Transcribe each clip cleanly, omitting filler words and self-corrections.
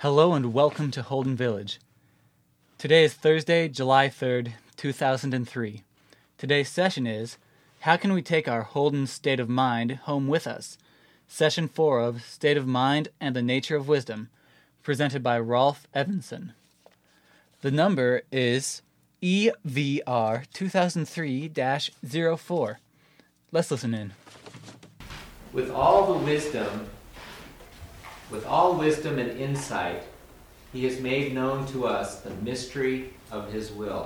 Hello and welcome to Holden Village. Today is Thursday, July 3rd, 2003. Today's session is, How Can We Take Our Holden State of Mind Home With Us? Session 4 of State of Mind and the Nature of Wisdom, presented by Rolf Evanson. The number is EVR 2003-04. Let's listen in. With all wisdom and insight, he has made known to us the mystery of his will.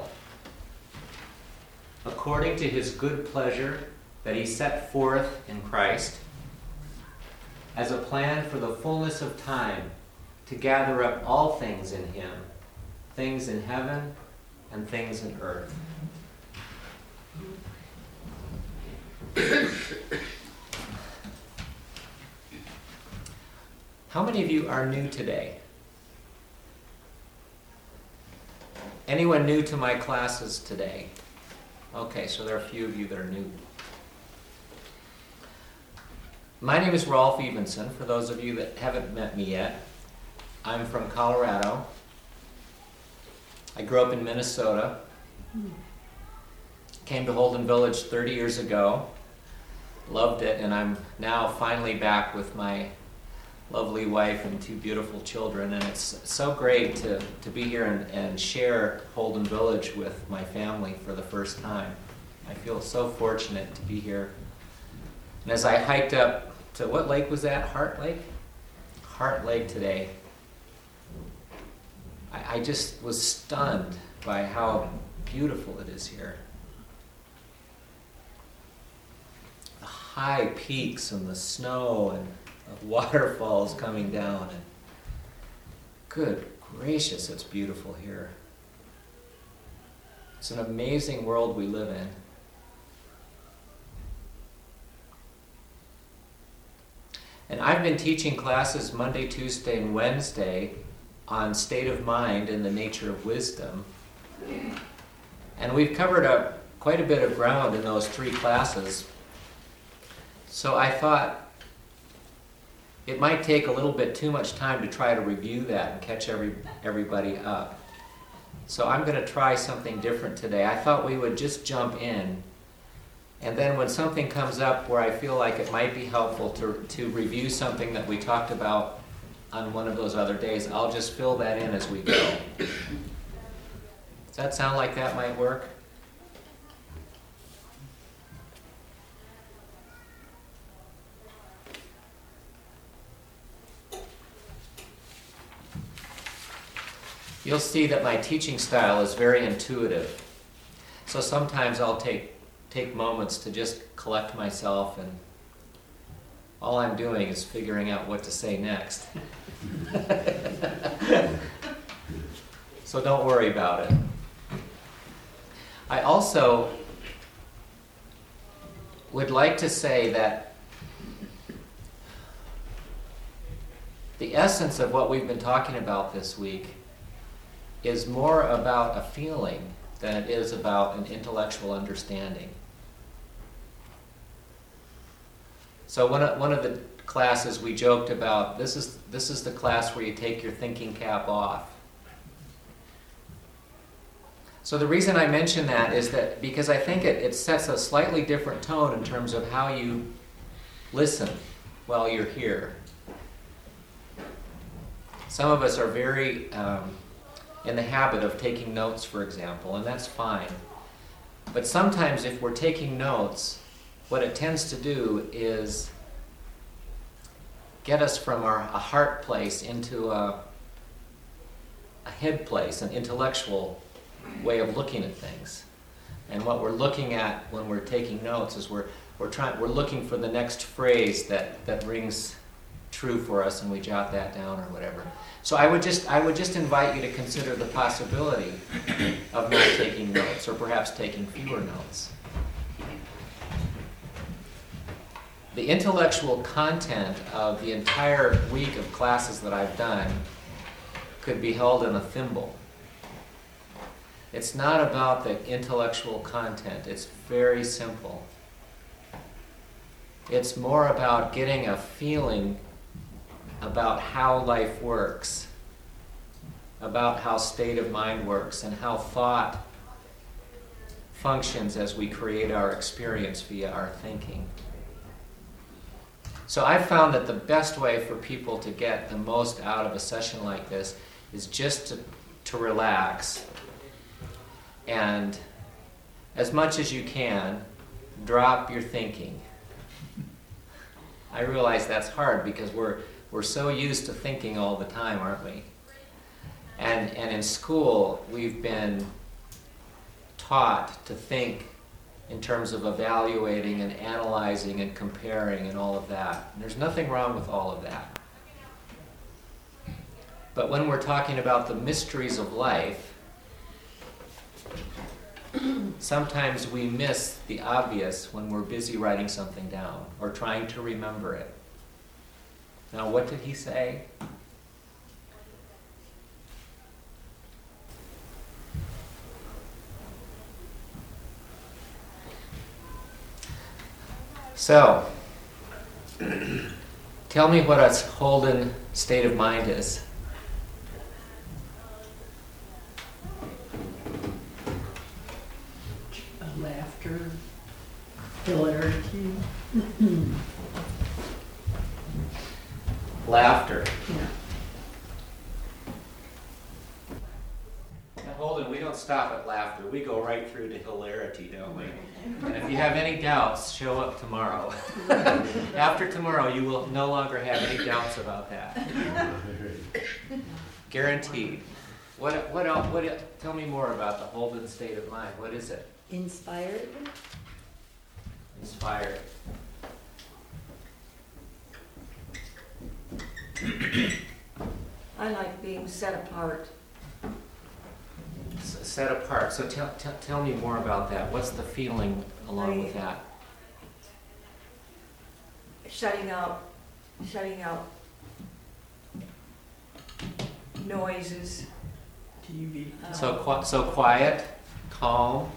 According to his good pleasure that he set forth in Christ, as a plan for the fullness of time, to gather up all things in him, things in heaven and things in earth. How many of you are new today? Anyone new to my classes today? Okay, so there are a few of you that are new. My name is Rolf Evanson. For those of you that haven't met me yet, I'm from Colorado. I grew up in Minnesota. Came to Holden Village 30 years ago. Loved it, and I'm now finally back with my lovely wife and two beautiful children, and it's so great to be here and share Holden Village with my family for the first time. I feel so fortunate to be here. And as I hiked up to, what lake was that? Heart Lake? Heart Lake today. I just was stunned by how beautiful it is here. The high peaks and the snow and the waterfalls coming down. And good gracious, it's beautiful here. It's an amazing world we live in. And I've been teaching classes Monday, Tuesday, and Wednesday on state of mind and the nature of wisdom. And we've covered up quite a bit of ground in those three classes. So I thought it might take a little bit too much time to try to review that and catch everybody up. So I'm going to try something different today. I thought we would just jump in, and then when something comes up where I feel like it might be helpful to review something that we talked about on one of those other days, I'll just fill that in as we go. Does that sound like that might work? You'll see that my teaching style is very intuitive. So sometimes I'll take moments to just collect myself, and all I'm doing is figuring out what to say next. So don't worry about it. I also would like to say that the essence of what we've been talking about this week is more about a feeling than it is about an intellectual understanding. So one of the classes we joked about, this is the class where you take your thinking cap off. So the reason I mention that is that because I think it sets a slightly different tone in terms of how you listen while you're here. Some of us are very in the habit of taking notes, for example, and that's fine. But sometimes if we're taking notes, what it tends to do is get us from a heart place into a head place, an intellectual way of looking at things. And what we're looking at when we're taking notes is we're looking for the next phrase that rings true for us, and we jot that down or whatever. So I would just invite you to consider the possibility of not taking notes, or perhaps taking fewer notes. The intellectual content of the entire week of classes that I've done could be held in a thimble. It's not about the intellectual content. It's very simple. It's more about getting a feeling about how life works about how state of mind works and how thought functions as we create our experience via our thinking. So I've found that the best way for people to get the most out of a session like this is just to relax and, as much as you can, drop your thinking. I realize that's hard because we're so used to thinking all the time, aren't we? And in school, we've been taught to think in terms of evaluating and analyzing and comparing and all of that. And there's nothing wrong with all of that. But when we're talking about the mysteries of life, sometimes we miss the obvious when we're busy writing something down or trying to remember it. Now, what did he say? So, tell me what a Holden state of mind is. Laughter, hilarity. Laughter. Yeah. Now, Holden, we don't stop at laughter. We go right through to hilarity, don't we? And if you have any doubts, show up tomorrow. After tomorrow, you will no longer have any doubts about that. Guaranteed. What else? Tell me more about the Holden state of mind. What is it? Inspired. Inspired. I like being set apart. Set apart. So tell me more about that. What's the feeling along with that? Shutting out noises. TV. So quiet, calm.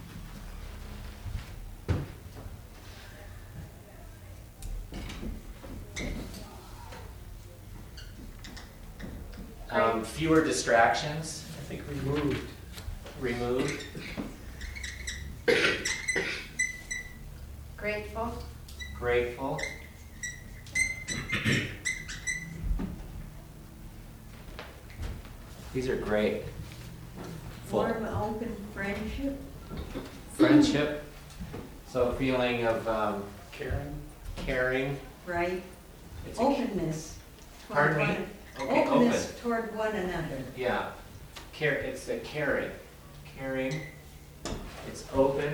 Fewer distractions. I think removed. Grateful. These are great. Full. Warm, open friendship. Friendship. So a feeling of caring. Right. It's Openness. Pardon me? Okay, Openness toward one another. Yeah. It's a caring. Caring. It's open.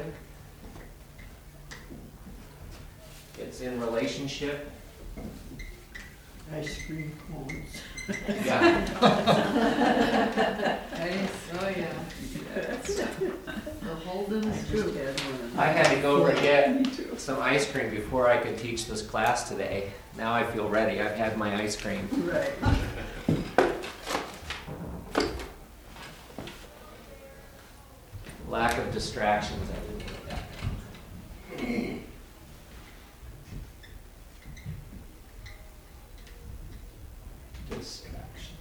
It's in relationship. Ice cream cones. Yeah. The Holden's too. I had to go over and get some ice cream before I could teach this class today. Now I feel ready. I've had my ice cream. Right. Lack of distractions. I didn't get that. Distractions.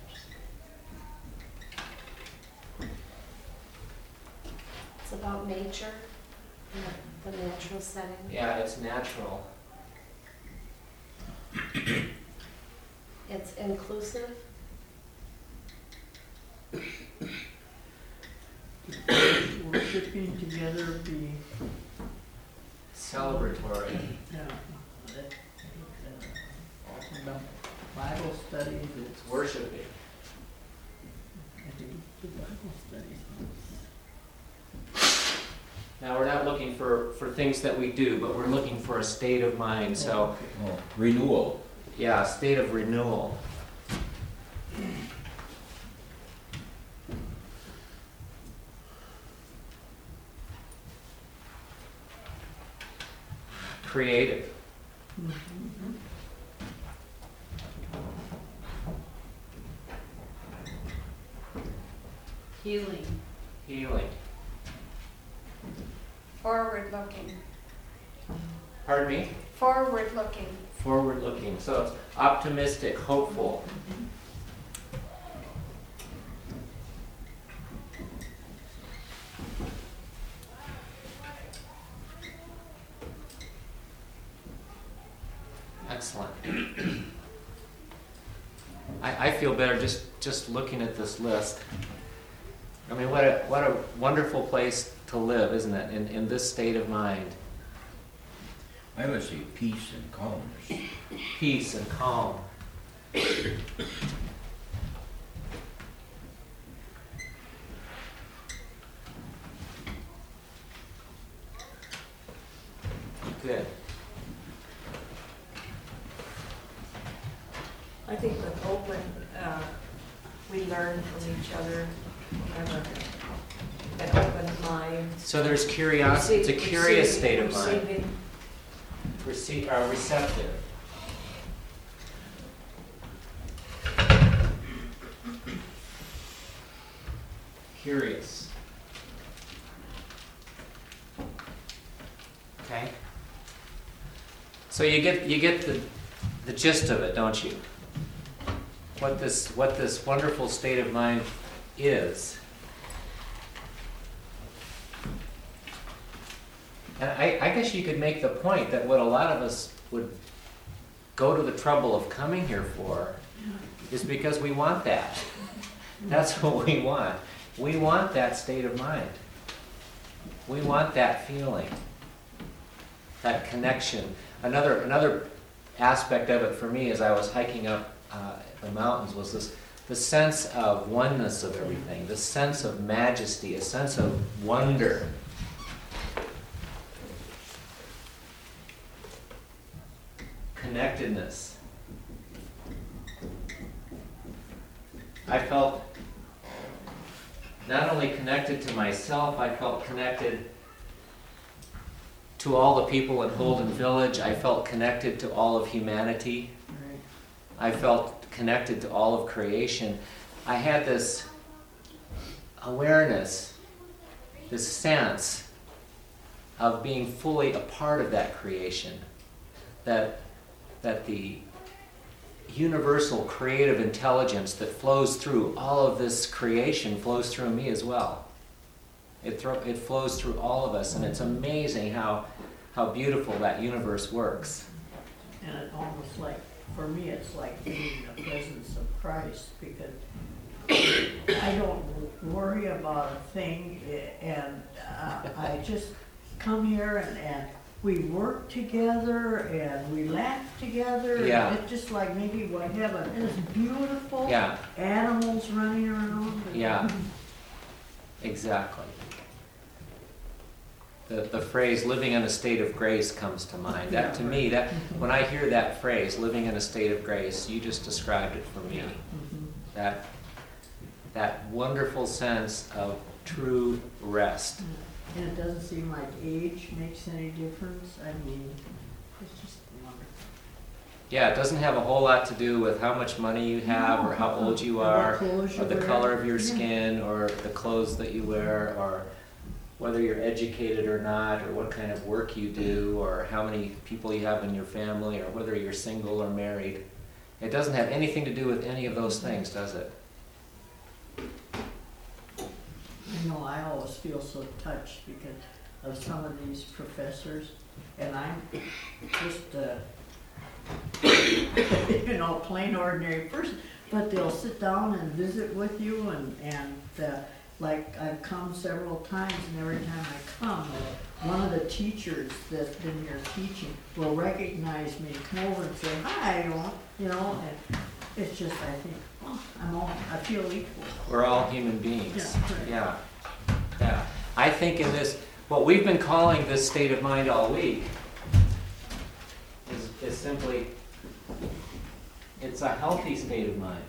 It's about nature, the natural setting. Yeah, it's natural. It's inclusive. Worshiping together be. Celebratory. Yeah. About Bible studies. It's worshiping. I think the Bible studies. Now we're not looking for things that we do, but we're looking for a state of mind. So, Renewal. yeah, a state of renewal. Creative. Healing. Healing. Forward looking. Pardon me? Forward looking. Forward looking. So it's optimistic, hopeful. Excellent. I feel better just looking at this list. I mean, what a wonderful place to live, isn't it? In this state of mind. I would say peace and calmness. Peace and calm. Good. I think with open, we learn from each other, have an open mind. So there's curiosity. It's a curious state of mind. Receiving. Receptive. Curious. Okay. So you get the gist of it, don't you? What this wonderful state of mind is. And I guess you could make the point that what a lot of us would go to the trouble of coming here for is because we want that. That's what we want. We want that state of mind. We want that feeling, that connection. Another aspect of it for me as I was hiking up the mountains was the sense of oneness of everything, the sense of majesty, a sense of wonder. Connectedness. I felt not only connected to myself, I felt connected to all the people in Holden Village. I felt connected to all of humanity. I felt connected to all of creation. I had this awareness, this sense of being fully a part of that creation, that the universal creative intelligence that flows through all of this creation flows through me as well. It flows through all of us, and it's amazing how beautiful that universe works. And it almost like, for me, it's like feeling the presence of Christ, because I don't worry about a thing, and I just come here and we work together and we laugh together. Yeah. And it's just like maybe what heaven is beautiful. Yeah. Animals running around. Yeah. Exactly. The phrase "living in a state of grace" comes to mind. That to me, that when I hear that phrase "living in a state of grace," you just described it for me. That wonderful sense of true rest. And it doesn't seem like age makes any difference. I mean, it's just wonderful. Yeah, it doesn't have a whole lot to do with how much money you have, or how old you are, or the color of your skin, or the clothes that you wear, or whether you're educated or not, or what kind of work you do, or how many people you have in your family, or whether you're single or married. It doesn't have anything to do with any of those things, does it? I know I always feel so touched because of some of these professors, and I'm just plain ordinary person, but they'll sit down and visit with you, and like I've come several times, and every time I come, one of the teachers that's been here teaching will recognize me, come over and say, "Hi," and it's just, I think, I feel equal. We're all human beings. Yeah. Yeah. I think in this, what we've been calling this state of mind all week is simply, it's a healthy state of mind.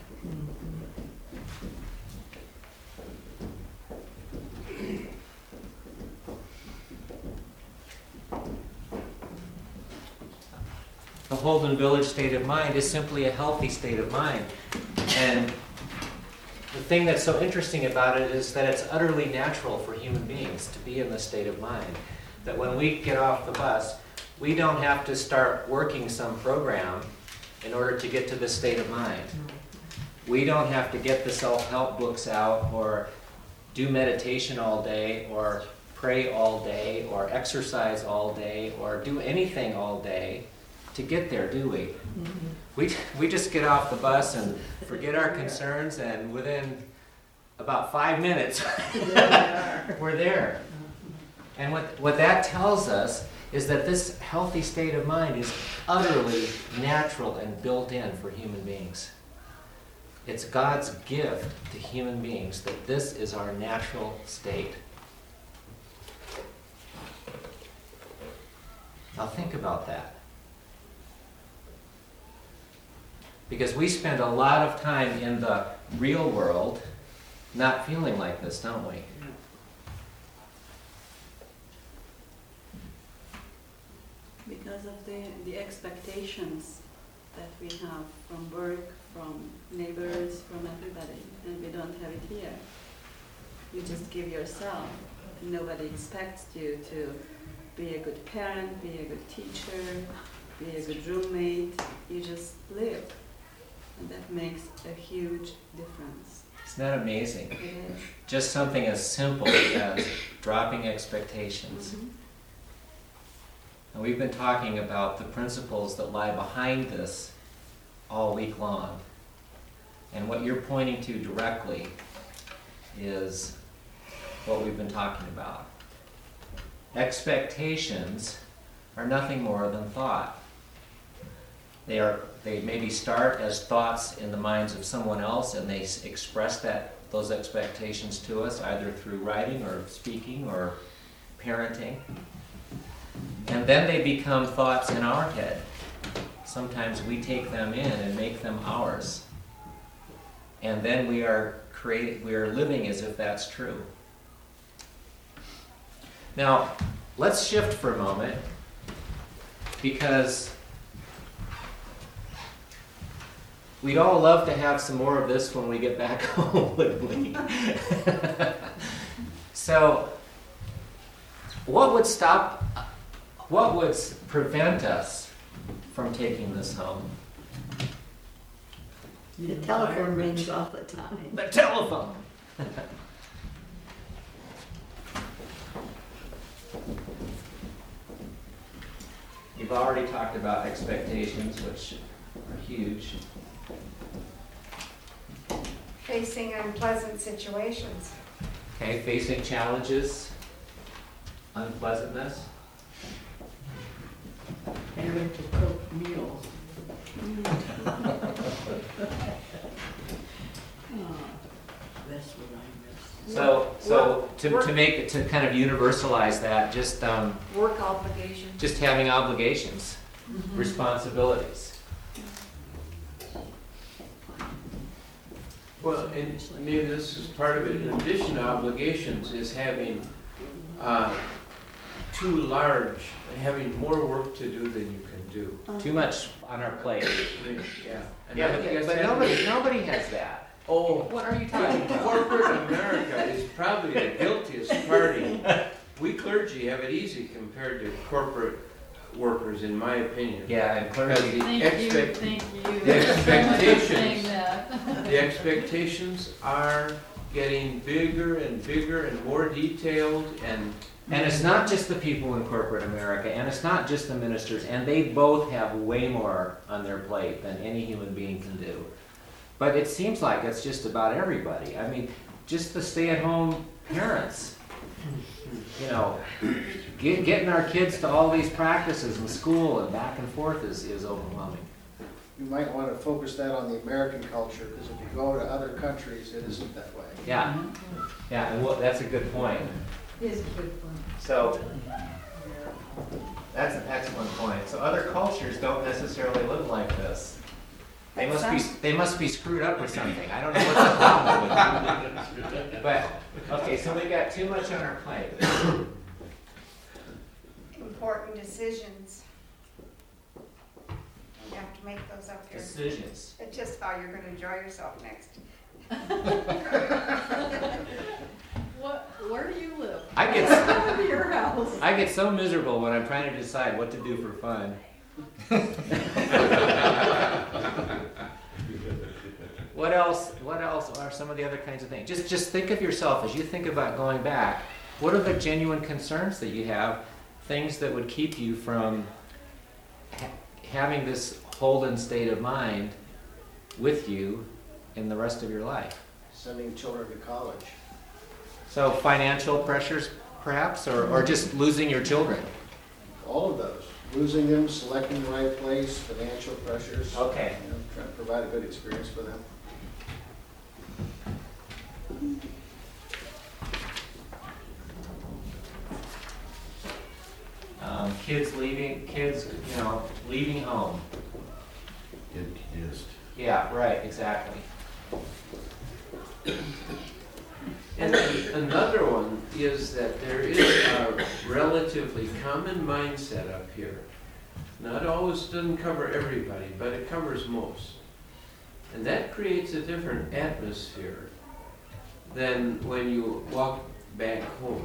The Holden Village state of mind is simply a healthy state of mind. And the thing that's so interesting about it is that it's utterly natural for human beings to be in this state of mind. That when we get off the bus, we don't have to start working some program in order to get to this state of mind. We don't have to get the self-help books out, or do meditation all day, or pray all day, or exercise all day, or do anything all day. to get there, do we? We just get off the bus and forget our concerns, and within about 5 minutes, we're there. And what that tells us is that this healthy state of mind is utterly natural and built in for human beings. It's God's gift to human beings that this is our natural state. Now think about that. Because we spend a lot of time in the real world not feeling like this, don't we? Because of the expectations that we have from work, from neighbors, from everybody, and we don't have it here. You just give yourself. Nobody expects you to be a good parent, be a good teacher, be a good roommate. You just live. And that makes a huge difference. Isn't that amazing? It is. Just something as simple as dropping expectations. Mhm. And we've been talking about the principles that lie behind this all week long. And what you're pointing to directly is what we've been talking about. Expectations are nothing more than thought. They maybe start as thoughts in the minds of someone else, and they express those expectations to us either through writing or speaking or parenting. And then they become thoughts in our head. Sometimes we take them in and make them ours. And then we are living as if that's true. Now, let's shift for a moment, because we'd all love to have some more of this when we get back home, wouldn't we? So, what would prevent us from taking this home? The telephone rings all the time. The telephone! You've already talked about expectations, which are huge. Facing unpleasant situations. Okay, facing challenges, unpleasantness. Having to cook meals. Oh, that's what I miss. So to kind of universalize that, just Work obligations. just having obligations, responsibilities. Well, and maybe this is part of it. In addition to obligations, is having too large, having more work to do than you can do. Too much on our plate. Yeah. And Yeah, I think but that's nobody has that. Oh, What are you talking about? corporate America is probably the guiltiest party. We clergy have it easy compared to corporate workers, in my opinion. Yeah, and Because clergy. the expectations are getting bigger and bigger and more detailed, and it's not just the people in corporate America, and it's not just the ministers, and they both have way more on their plate than any human being can do. But it seems like it's just about everybody. I mean, just the stay-at-home parents. You know, getting our kids to all these practices in school and back and forth is overwhelming. You might want to focus that on the American culture, because if you go to other countries, it isn't that way. Yeah, yeah, and that's a good point. Is a good one. So, that's an excellent point. So other cultures don't necessarily live like this. They must be screwed up with something. I don't know what the problem would be. But, okay, so we got too much on our plate. Important decisions. You have to make those up here. Decisions. It's just how you're going to enjoy yourself next. Where do you live? I get Go to your house. I get so miserable when I'm trying to decide what to do for fun. What else are some of the other kinds of things? Just think of yourself as you think about going back. What are the genuine concerns that you have? Things that would keep you from having this Holden state of mind with you in the rest of your life. Sending children to college. So financial pressures, perhaps, or just losing your children? All of those. Losing them, selecting the right place, financial pressures. Okay. You know, trying to provide a good experience for them. Kids, leaving home. Just Yeah, right, exactly. And another one is that there is a relatively common mindset up here. Not always doesn't cover everybody, but it covers most. And that creates a different atmosphere than when you walk back home.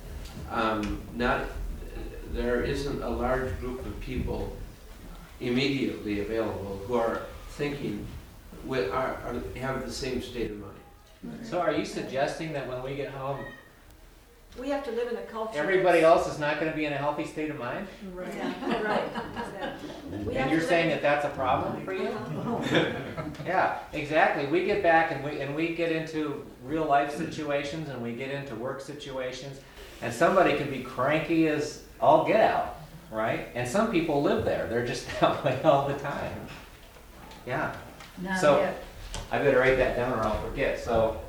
There isn't a large group of people immediately available who are thinking, have the same state of mind. So are you suggesting that when we get home, We have to live in a culture. everybody else is not going to be in a healthy state of mind? Yeah, right. Exactly. We have And you're to saying live- that that's a problem for you? Yeah, exactly. We get back and we get into real life situations and we get into work situations, and somebody can be cranky as all get out, right? And some people live there. They're just that way all the time. Yeah. Now, So- yeah, I better write that down or I'll forget. So,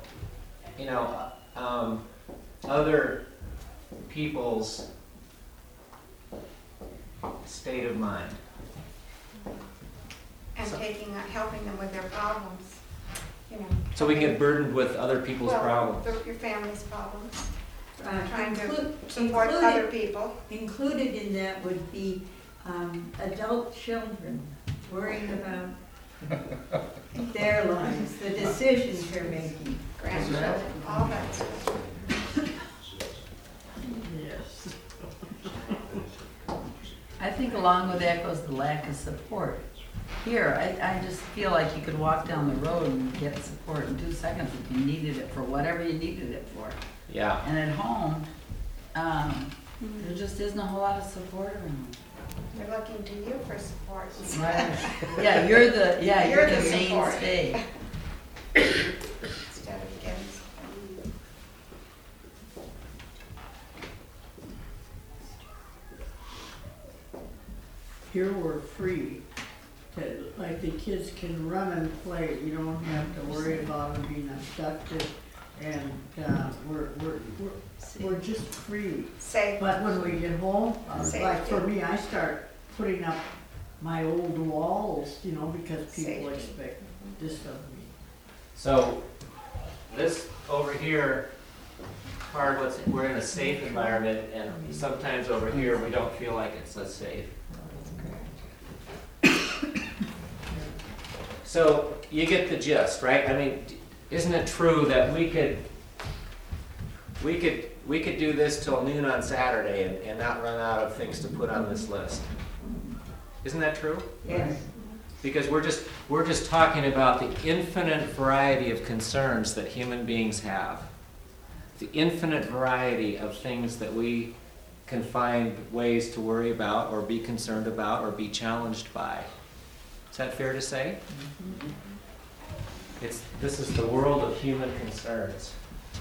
other people's state of mind. And So- helping them with their problems, So we get burdened with other people's problems. Your family's problems, Uh, trying to inclu- support included- other people. Included in that would be adult children worrying about their lives, the decisions they're making. Grandchildren, all that stuff. yes. I think along with that goes the lack of support. Here, I just feel like you could walk down the road and get support in 2 seconds if you needed it for whatever you needed it for. Yeah. And at home, there just isn't a whole lot of support around. They're looking to you for support. Yeah, you're the You're the support. mainstay. Instead of getting support. Here we're free to, like the kids can run and play, you don't have to worry about them being abducted. And, we're just free. Safe. But when we get home, like for Safety. me, I start putting up my old walls, because people Safety. expect this of me. So this over here part, we're in a safe environment, and sometimes over here we don't feel like it's as safe. So you get the gist, right? I mean, isn't it true that we could do this till noon on Saturday and not run out of things to put on this list? Isn't that true? Yes. Because we're just talking about the infinite variety of concerns that human beings have. The infinite variety of things that we can find ways to worry about or be concerned about or be challenged by. Is that fair to say? This is the world of human concerns.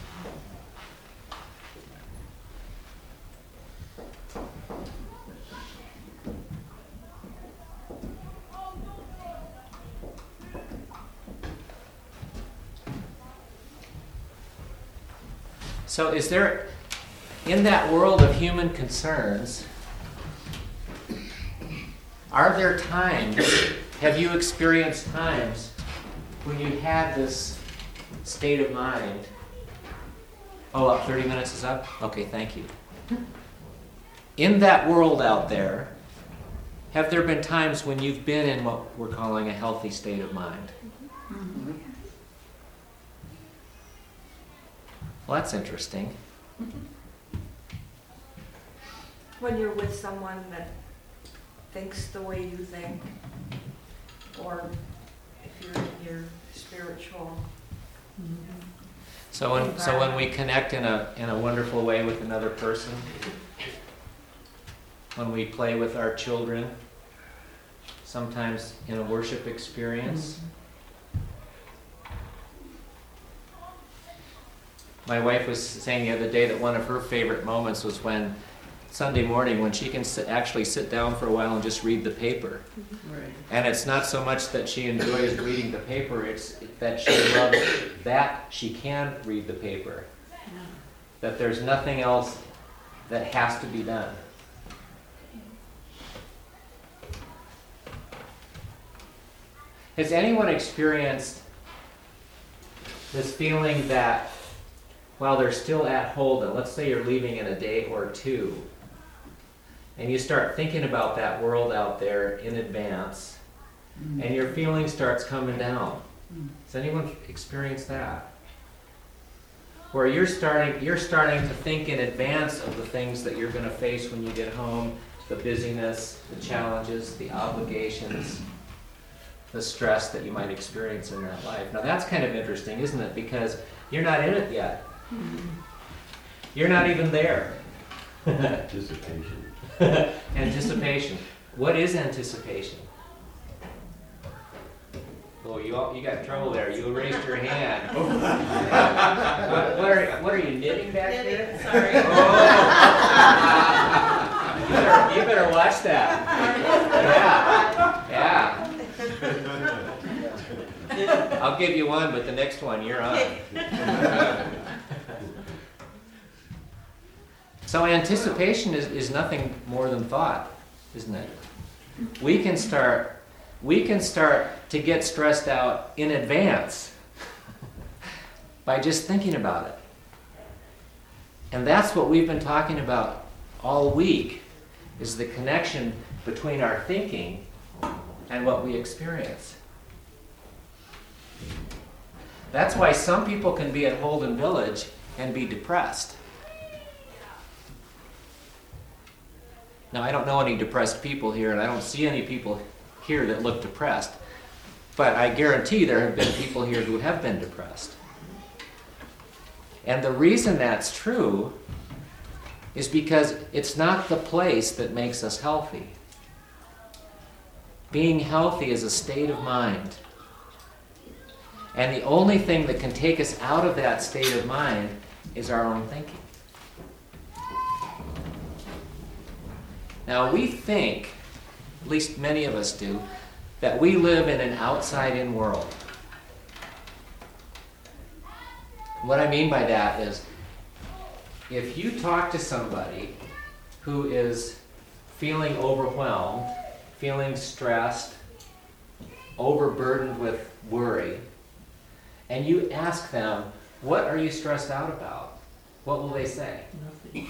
So is there, in that world of human concerns, are there times, have you experienced times when you had this state of mind? Oh, 30 minutes is up? Okay, thank you. In that world out there, have there been times when you've been in what we're calling a healthy state of mind? Well, that's interesting. When you're with someone that thinks the way you think, or if you're in your spiritual. So when we connect in a wonderful way with another person, when we play with our children, sometimes in a worship experience. My wife was saying the other day that one of her favorite moments was when Sunday morning when she can actually sit down for a while and just read the paper. Right. And it's not so much that she enjoys reading the paper, it's that she loves that she can read the paper. That there's nothing else that has to be done. Has anyone experienced this feeling that while they're still at Holden, let's say you're leaving in a day or two, and you start thinking about that world out there in advance, and your feeling starts coming down? Has anyone experienced that? Where you're starting to think in advance of the things that you're going to face when you get home, the busyness, the challenges, the obligations, the stress that you might experience in that life. Now that's kind of interesting, isn't it? Because you're not in it yet. You're not even there. Anticipation. Anticipation. What is anticipation? Oh, you got trouble there. You raised your hand. What are you knitting back there? Sorry. Oh. You better watch that. Yeah. I'll give you one, but the next one you're on. So anticipation is nothing more than thought, isn't it? We can start to get stressed out in advance by just thinking about it. And that's what we've been talking about all week, is the connection between our thinking and what we experience. That's why some people can be at Holden Village and be depressed. Now, I don't know any depressed people here, and I don't see any people here that look depressed. But I guarantee there have been people here who have been depressed. And the reason that's true is because it's not the place that makes us healthy. Being healthy is a state of mind. And the only thing that can take us out of that state of mind is our own thinking. Now we think, at least many of us do, that we live in an outside-in world. What I mean by that is, if you talk to somebody who is feeling overwhelmed, feeling stressed, overburdened with worry, and you ask them, what are you stressed out about? What will they say? Nothing.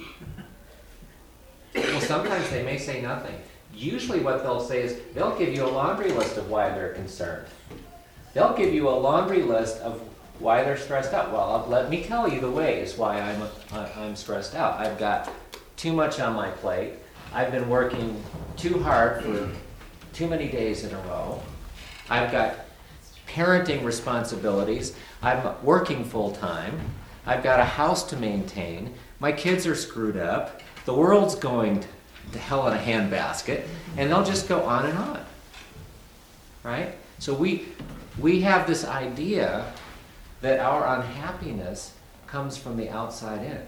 Well, sometimes they may say nothing. Usually what they'll say is, they'll give you a laundry list of why they're concerned. They'll give you a laundry list of why they're stressed out. Well, let me tell you the ways why I'm stressed out. I've got too much on my plate. I've been working too hard for too many days in a row. I've got parenting responsibilities. I'm working full time. I've got a house to maintain. My kids are screwed up. The world's going to hell in a handbasket. And they'll just go on and on. Right? So we have this idea that our unhappiness comes from the outside in.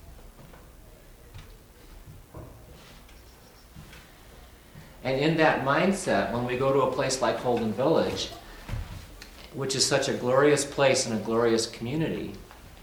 And in that mindset, when we go to a place like Holden Village, which is such a glorious place and a glorious community,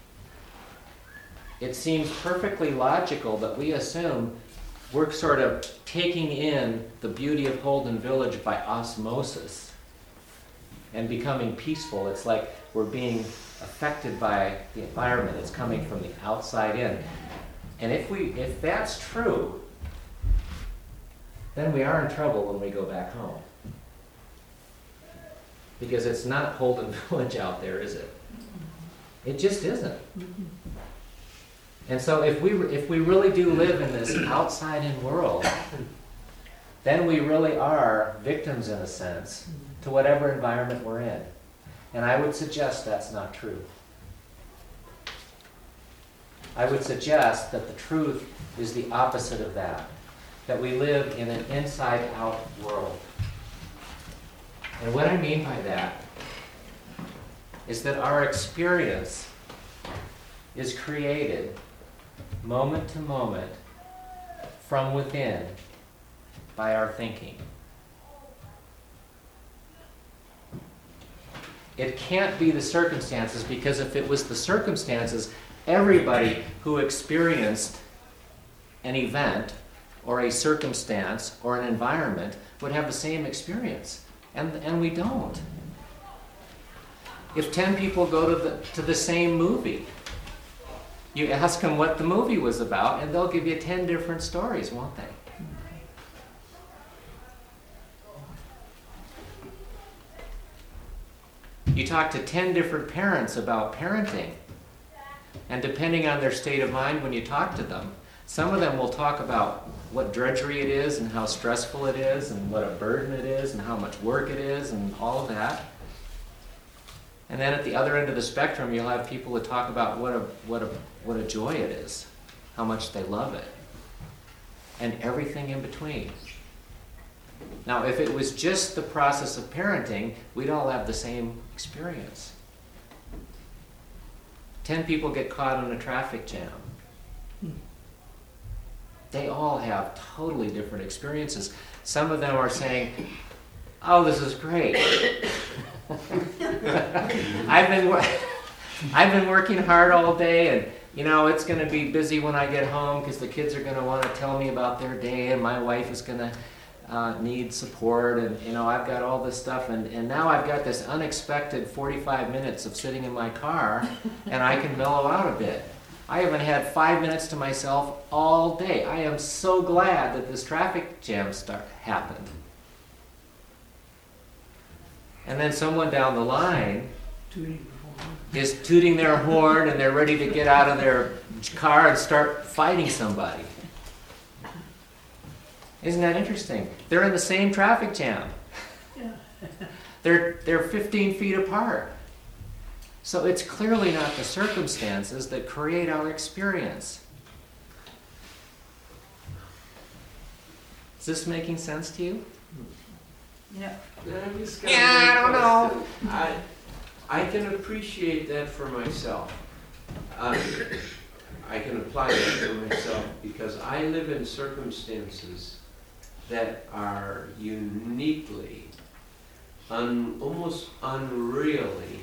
it seems perfectly logical that we assume we're sort of taking in the beauty of Holden Village by osmosis and becoming peaceful. It's like we're being affected by the environment. It's coming from the outside in. And if that's true, then we are in trouble when we go back home. Because it's not Holden Village out there, is it? It just isn't. And so if we really do live in this outside-in world, then we really are victims, in a sense, to whatever environment we're in. And I would suggest that's not true. I would suggest that the truth is the opposite of that. That we live in an inside-out world. And what I mean by that is that our experience is created moment to moment from within by our thinking. It can't be the circumstances, because if it was the circumstances, everybody who experienced an event or a circumstance or an environment would have the same experience. And we don't. If 10 people go to the same movie, you ask them what the movie was about, and they'll give you 10 different stories, won't they? You talk to 10 different parents about parenting, and depending on their state of mind when you talk to them, some of them will talk about what drudgery it is and how stressful it is and what a burden it is and how much work it is and all of that. And then at the other end of the spectrum, you'll have people that talk about what a joy it is, how much they love it, and everything in between. Now, if it was just the process of parenting, we'd all have the same experience. 10 people get caught in a traffic jam. They all have totally different experiences. Some of them are saying, "Oh, this is great. I've been working hard all day, and it's going to be busy when I get home because the kids are going to want to tell me about their day, and my wife is going to need support, and I've got all this stuff, and now I've got this unexpected 45 minutes of sitting in my car, and I can mellow out a bit. I haven't had 5 minutes to myself all day. I am so glad that this traffic jam happened." And then someone down the line is tooting their horn, and they're ready to get out of their car and start fighting somebody. Isn't that interesting? They're in the same traffic jam. They're 15 feet apart. So it's clearly not the circumstances that create our experience. Is this making sense to you? Yeah. I don't know. I can appreciate that for myself. I can apply that for myself because I live in circumstances that are uniquely, almost unreally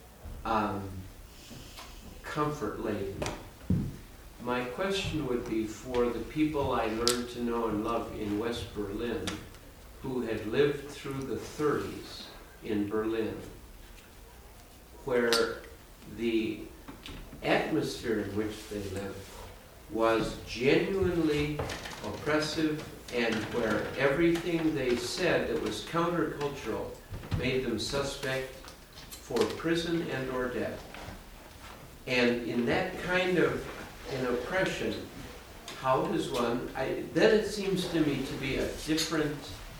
comfort-laden. My question would be for the people I learned to know and love in West Berlin who had lived through the 30s in Berlin, where the atmosphere in which they lived was genuinely oppressive, and where everything they said that was countercultural made them suspect for prison and or death. And in that kind of an oppression, how does one, then it seems to me to be a different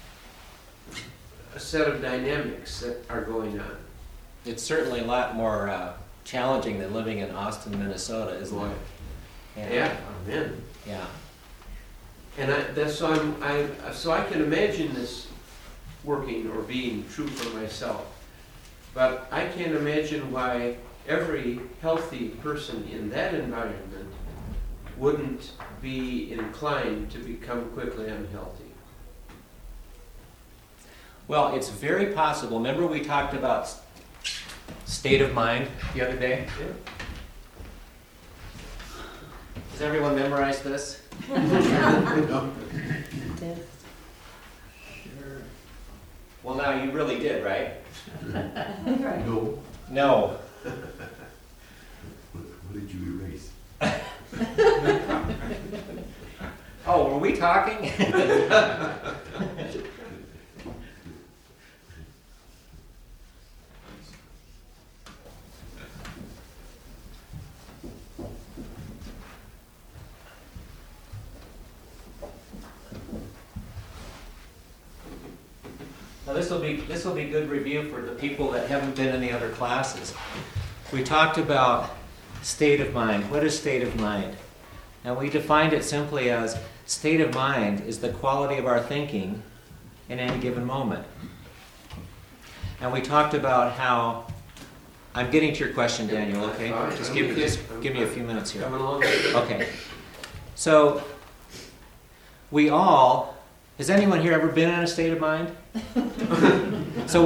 set of dynamics that are going on. It's certainly a lot more challenging than living in Austin, Minnesota, isn't it? Yeah, amen. Yeah. And so I can imagine this working or being true for myself. But I can't imagine why every healthy person in that environment wouldn't be inclined to become quickly unhealthy. Well, it's very possible. Remember we talked about state of mind the other day? Yeah. Does everyone memorize this? Well, now you really did, right? No. No. What did you erase? Oh, were we talking? Now this will be good review for the people that haven't been in the other classes. We talked about state of mind. What is state of mind? Now we defined it simply as state of mind is the quality of our thinking in any given moment. And we talked about how, I'm getting to your question, Daniel, okay? Fine. Just I'm give okay. me a few minutes here. Coming along. Okay. So, we all, has anyone here ever been in a state of mind? So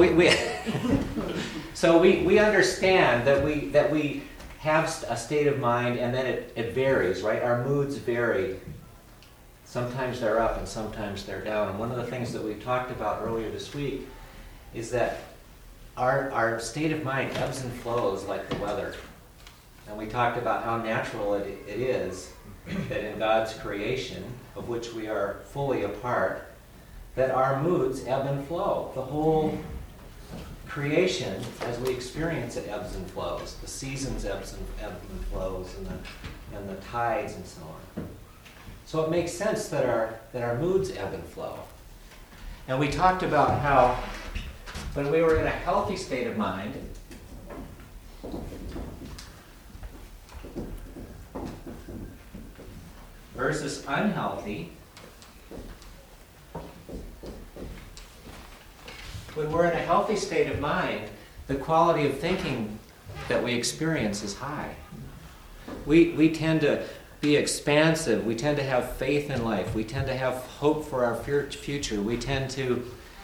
we understand that we have a state of mind, and then it varies, right? Our moods vary. Sometimes they're up and sometimes they're down. And one of the things that we talked about earlier this week is that our state of mind ebbs and flows like the weather. And we talked about how natural it is that in God's creation, of which we are fully a part, that our moods ebb and flow. The whole creation, as we experience it, ebbs and flows. The seasons ebb and flows, and the tides and so on. So it makes sense that our moods ebb and flow. And we talked about how when we were in a healthy state of mind, versus unhealthy, when we're in a healthy state of mind, the quality of thinking that we experience is high. We tend to be expansive. We tend to have faith in life. We tend to have hope for our future. We tend to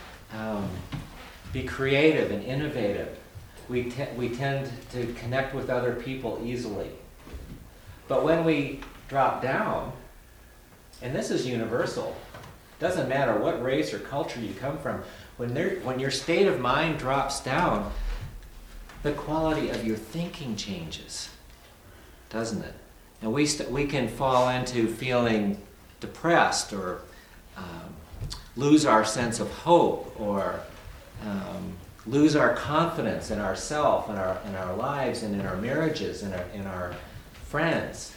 be creative and innovative. We tend to connect with other people easily. But when we drop down, and this is universal, doesn't matter what race or culture you come from, when your state of mind drops down, the quality of your thinking changes, doesn't it? And we can fall into feeling depressed, or lose our sense of hope, or lose our confidence in ourselves, in our lives, and in our marriages, and in our friends.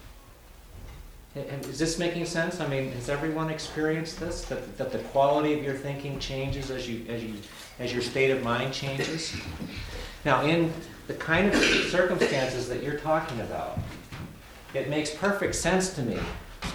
Is this making sense? I mean, has everyone experienced this? That the quality of your thinking changes as your state of mind changes? Now, in the kind of circumstances that you're talking about, it makes perfect sense to me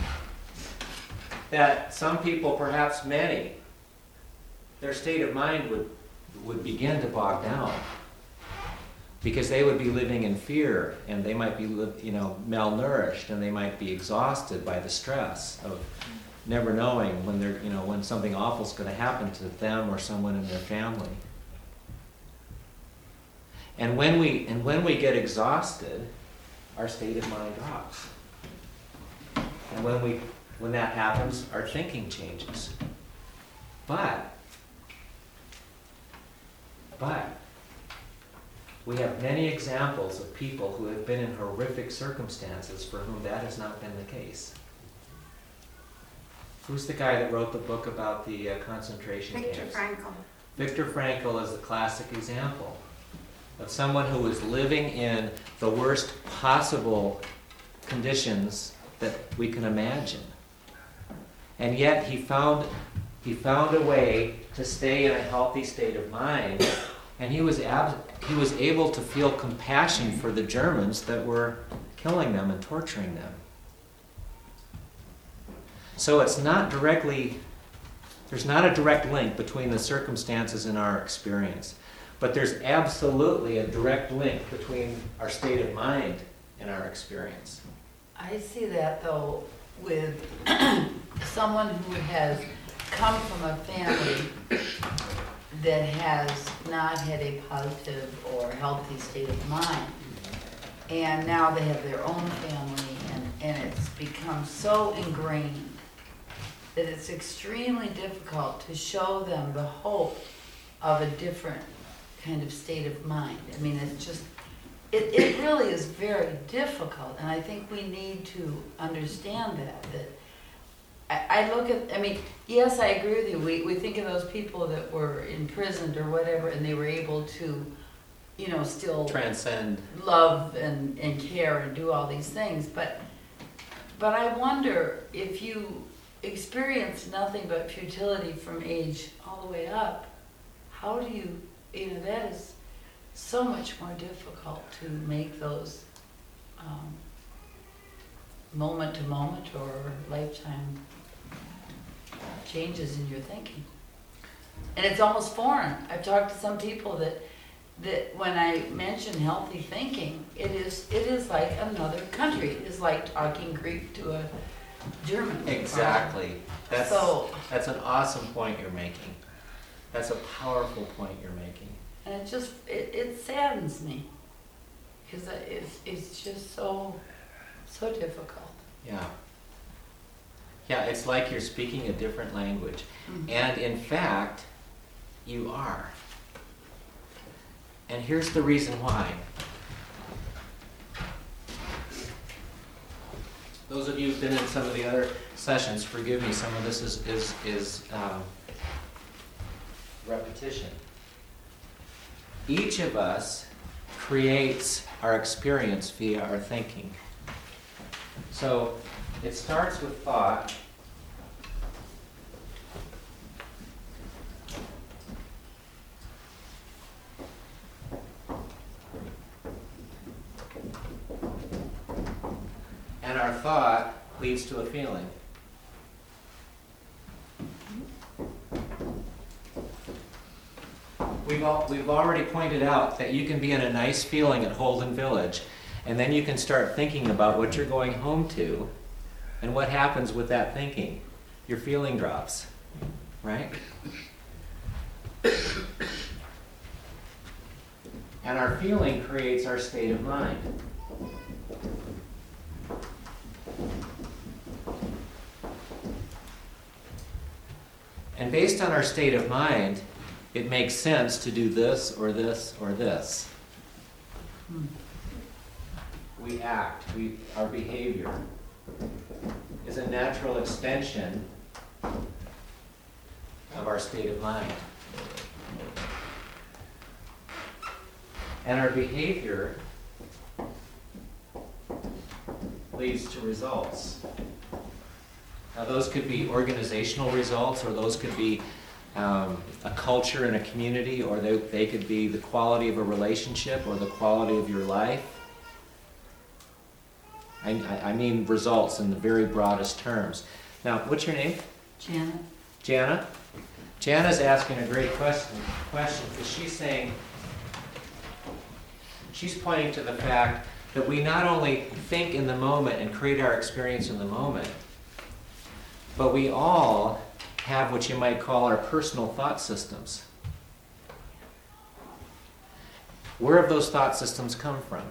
that some people, perhaps many, their state of mind would begin to bog down, because they would be living in fear, and they might be malnourished, and they might be exhausted by the stress of never knowing when something awful is going to happen to them or someone in their family. And when we get exhausted, our state of mind drops. And when that happens, our thinking changes. But we have many examples of people who have been in horrific circumstances for whom that has not been the case. Who's the guy that wrote the book about the concentration camps? Viktor Frankl. Viktor Frankl is the classic example of someone who was living in the worst possible conditions that we can imagine. And yet he found a way to stay in a healthy state of mind, and he was able to feel compassion for the Germans that were killing them and torturing them. So there's not a direct link between the circumstances and our experience. But there's absolutely a direct link between our state of mind and our experience. I see that, though, with someone who has come from a family that has not had a positive or healthy state of mind. And now they have their own family, and it's become so ingrained that it's extremely difficult to show them the hope of a different kind of state of mind. I mean, it's just, it really is very difficult, and I think we need to understand that I look at, I mean, yes, I agree with you. We think of those people that were imprisoned or whatever, and they were able to, still transcend, love and care and do all these things. But I wonder, if you experience nothing but futility from age all the way up, how do you, that is so much more difficult to make those moment to moment or lifetime changes in your thinking. And it's almost foreign. I've talked to some people that when I mention healthy thinking, it is like another country. It's like talking Greek to a German. Exactly. That's So- that's an awesome point you're making. That's a powerful point you're making. And it saddens me. Because it's just so difficult. Yeah. Yeah, it's like you're speaking a different language. And in fact, you are. And here's the reason why. Those of you who've been in some of the other sessions, forgive me, some of this is repetition. Each of us creates our experience via our thinking. So it starts with thought. And our thought leads to a feeling. We've already pointed out that you can be in a nice feeling at Holden Village, and then you can start thinking about what you're going home to, and what happens with that thinking. Your feeling drops, right? And our feeling creates our state of mind. And based on our state of mind, it makes sense to do this or this or this. We act, our behavior is a natural extension of our state of mind. And our behavior leads to results. Now those could be organizational results, or those could be a culture in a community, or they could be the quality of a relationship or the quality of your life. I mean results in the very broadest terms. Now, what's your name? Janet. Jana? Jana's asking a great question because she's saying, she's pointing to the fact that we not only think in the moment and create our experience in the moment, but we all have what you might call our personal thought systems. Where have those thought systems come from?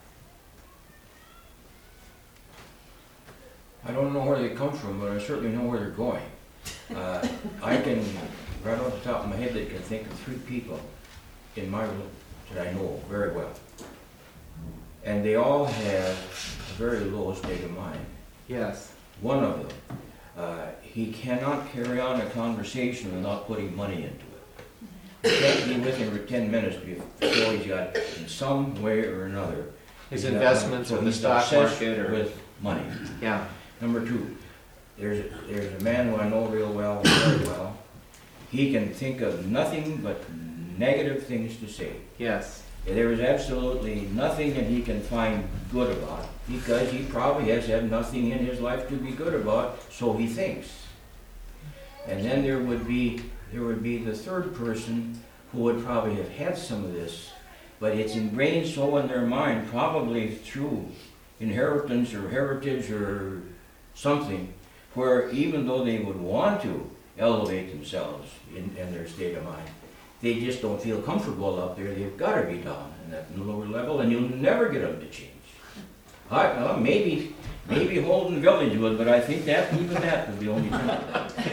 I don't know where they come from, but I certainly know where they're going. I can, right off the top of my head, I can think of 3 people in my room that I know very well. And they all have a very low state of mind. Yes. One of them, he cannot carry on a conversation without putting money into it. He can't be with him for 10 minutes before he's got, in some way or another, His investments in the stock market or with money. Yeah. Number 2, there's a man who I know real well, very well. He can think of nothing but negative things to say. Yes. There is absolutely nothing that he can find good about, because he probably has had nothing in his life to be good about, so he thinks. And then there would be the third person who would probably have had some of this, but it's ingrained so in their mind, probably through inheritance or heritage or something, where even though they would want to elevate themselves in their state of mind, they just don't feel comfortable up there. They've got to be down in that lower level, and you'll never get them to change. Maybe Holden Village would, but I think that even that would be only temporary.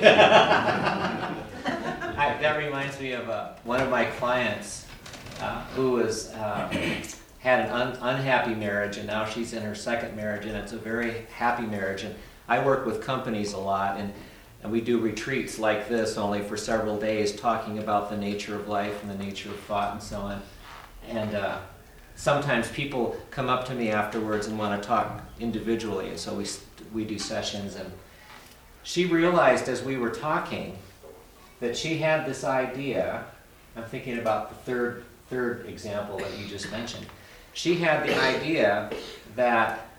That reminds me of one of my clients who had an unhappy marriage, and now she's in her second marriage, and it's a very happy marriage. And I work with companies a lot, and we do retreats like this, only for several days, talking about the nature of life and the nature of thought and so on. And sometimes people come up to me afterwards and want to talk individually, and so we do sessions. And she realized as we were talking that she had this idea. I'm thinking about the third example that you just mentioned. She had the idea that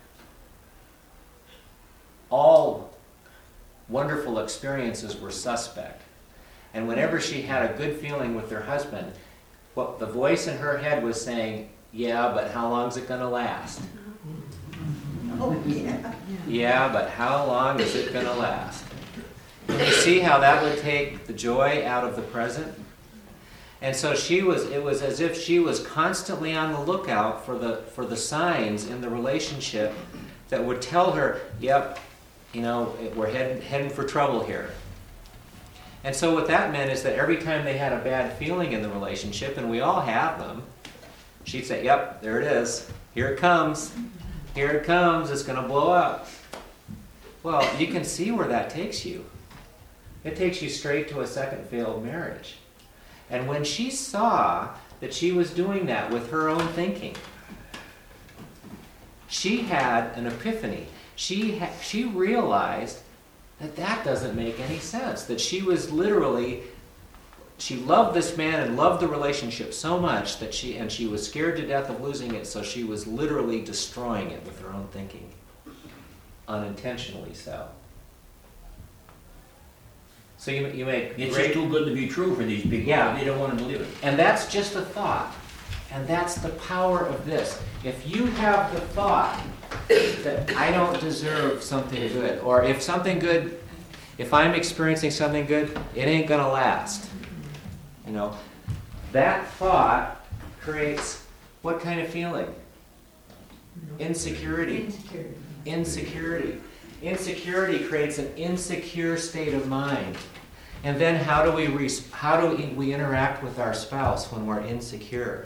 all wonderful experiences were suspect. And whenever she had a good feeling with her husband, what the voice in her head was saying, yeah, but how long is it going to last? Oh, yeah. Yeah, but how long is it going to last? Can you see how that would take the joy out of the present? And so it was as if she was constantly on the lookout for the signs in the relationship that would tell her, yep, we're heading for trouble here. And so what that meant is that every time they had a bad feeling in the relationship, and we all have them, she'd say, yep, there it is. Here it comes. Here it comes. It's going to blow up. Well, you can see where that takes you. It takes you straight to a second failed marriage. And when she saw that she was doing that with her own thinking, she had an epiphany. She realized that doesn't make any sense. That she was literally, she loved this man and loved the relationship so much that she was scared to death of losing it, so she was literally destroying it with her own thinking. Unintentionally so. So you make It's just too good to be true for these people. Yeah. They don't want to believe it. And that's just a thought. And that's the power of this. If you have the thought that I don't deserve something good, or if I'm experiencing something good, it ain't going to last. That thought creates what kind of feeling? Insecurity. Insecurity. Insecurity creates an insecure state of mind. And then how do we interact with our spouse when we're insecure?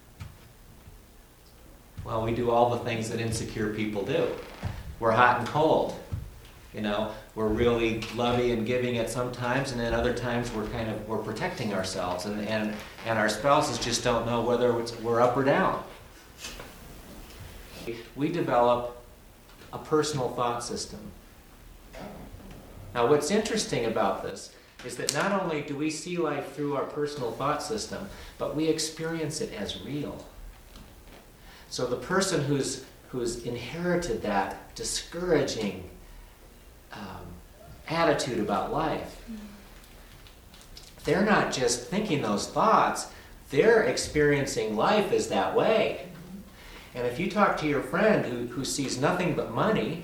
Well, we do all the things that insecure people do. We're hot and cold. We're really lovey and giving at some times, and then other times we're protecting ourselves, and our spouses just don't know whether we're up or down. We develop a personal thought system. Now, what's interesting about this is that not only do we see life through our personal thought system, but we experience it as real. So the person who's inherited that discouraging attitude about life, they're not just thinking those thoughts, they're experiencing life as that way. And if you talk to your friend who sees nothing but money,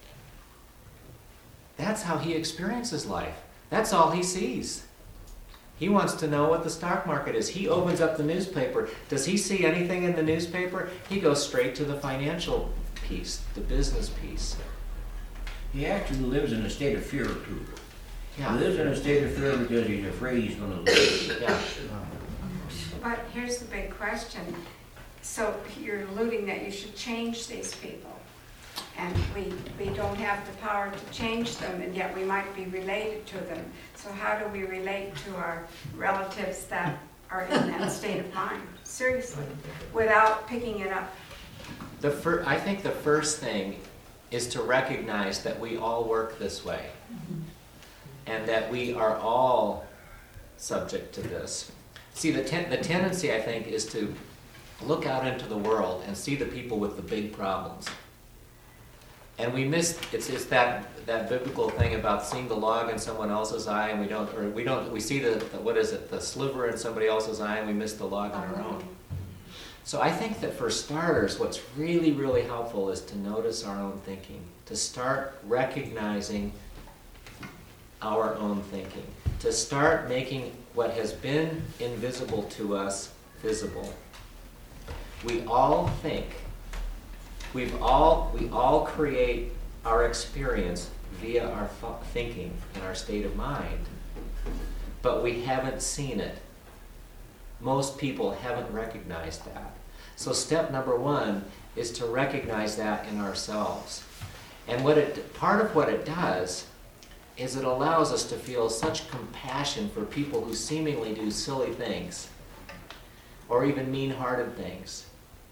that's how he experiences life. That's all he sees. He wants to know what the stock market is. He opens up the newspaper. Does he see anything in the newspaper? He goes straight to the financial piece, the business piece. He actually lives in a state of fear, too. Yeah. He lives in a state of fear because he's afraid he's going to lose. Yeah. But here's the big question. So you're alluding that you should change these people. And we don't have the power to change them, and yet we might be related to them. So how do we relate to our relatives that are in that state of mind? Seriously, without picking it up. I think the first thing is to recognize that we all work this way. And that we are all subject to this. See, the tendency, I think, is to look out into the world and see the people with the big problems. And we miss, it's that biblical thing about seeing the log in someone else's eye, and we see the sliver in somebody else's eye, and we miss the log in our own. So I think that for starters, what's really, really helpful is to notice our own thinking, to start recognizing our own thinking, to start making what has been invisible to us visible. We all think. We all create our experience via our thinking and our state of mind, but we haven't seen it. Most people haven't recognized that. So step number one is to recognize that in ourselves. And part of what it does is it allows us to feel such compassion for people who seemingly do silly things or even mean-hearted things.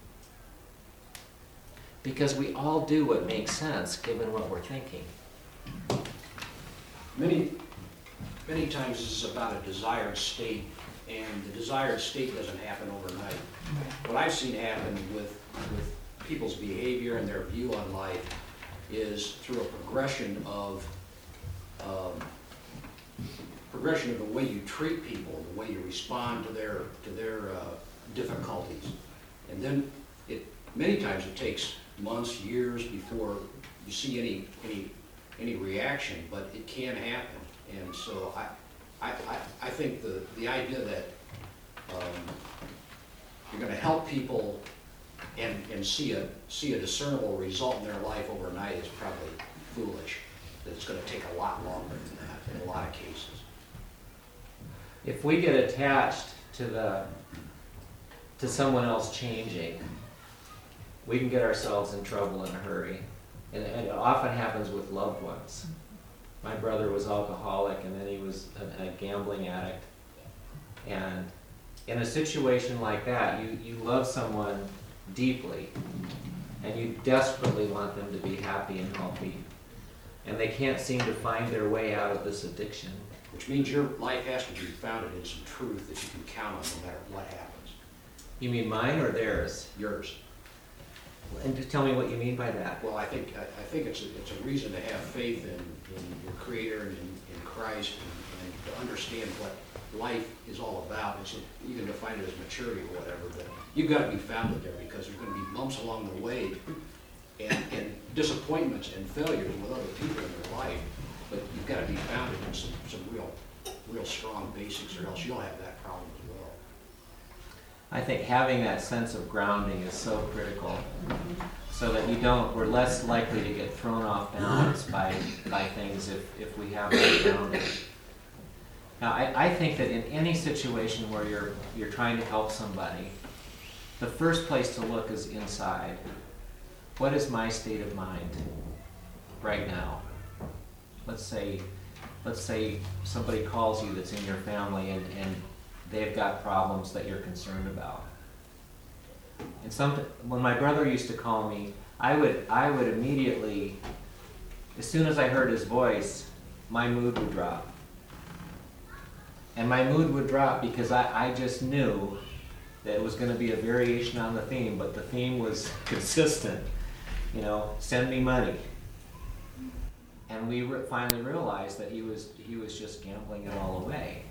Because we all do what makes sense given what we're thinking. Many times this is about a desired state, and the desired state doesn't happen overnight. What I've seen happen with people's behavior and their view on life is through a progression of progression of the way you treat people, the way you respond to their difficulties. And then many times it takes months, years before you see any reaction, but it can happen. And so I think the idea that you're going to help people and see a discernible result in their life overnight is probably foolish. That it's going to take a lot longer than that in a lot of cases. If we get attached to someone else changing, we can get ourselves in trouble in a hurry. And it often happens with loved ones. My brother was alcoholic, and then he was a gambling addict. And in a situation like that, you love someone deeply, and you desperately want them to be happy and healthy. And they can't seem to find their way out of this addiction. Which means your life has to be founded in some truth that you can count on no matter what happens. You mean mine or theirs? Yours. And just tell me what you mean by that. Well, I think it's a reason to have faith in your Creator and in Christ and to understand what life is all about. You can define it as maturity or whatever, but you've got to be founded there because there's going to be bumps along the way and disappointments and failures with other people in your life. But you've got to be founded in some real strong basics, or else you'll have that problem as well. I think having that sense of grounding is so critical, so that we're less likely to get thrown off balance by things if we have that grounding. Now, I think that in any situation where you're trying to help somebody, the first place to look is inside. What is my state of mind right now? Let's say somebody calls you that's in your family and they've got problems that you're concerned about. And when my brother used to call me, I would immediately, as soon as I heard his voice, my mood would drop. And my mood would drop because I just knew that it was going to be a variation on the theme, but the theme was consistent. Send me money. And we finally realized that he was just gambling it all away.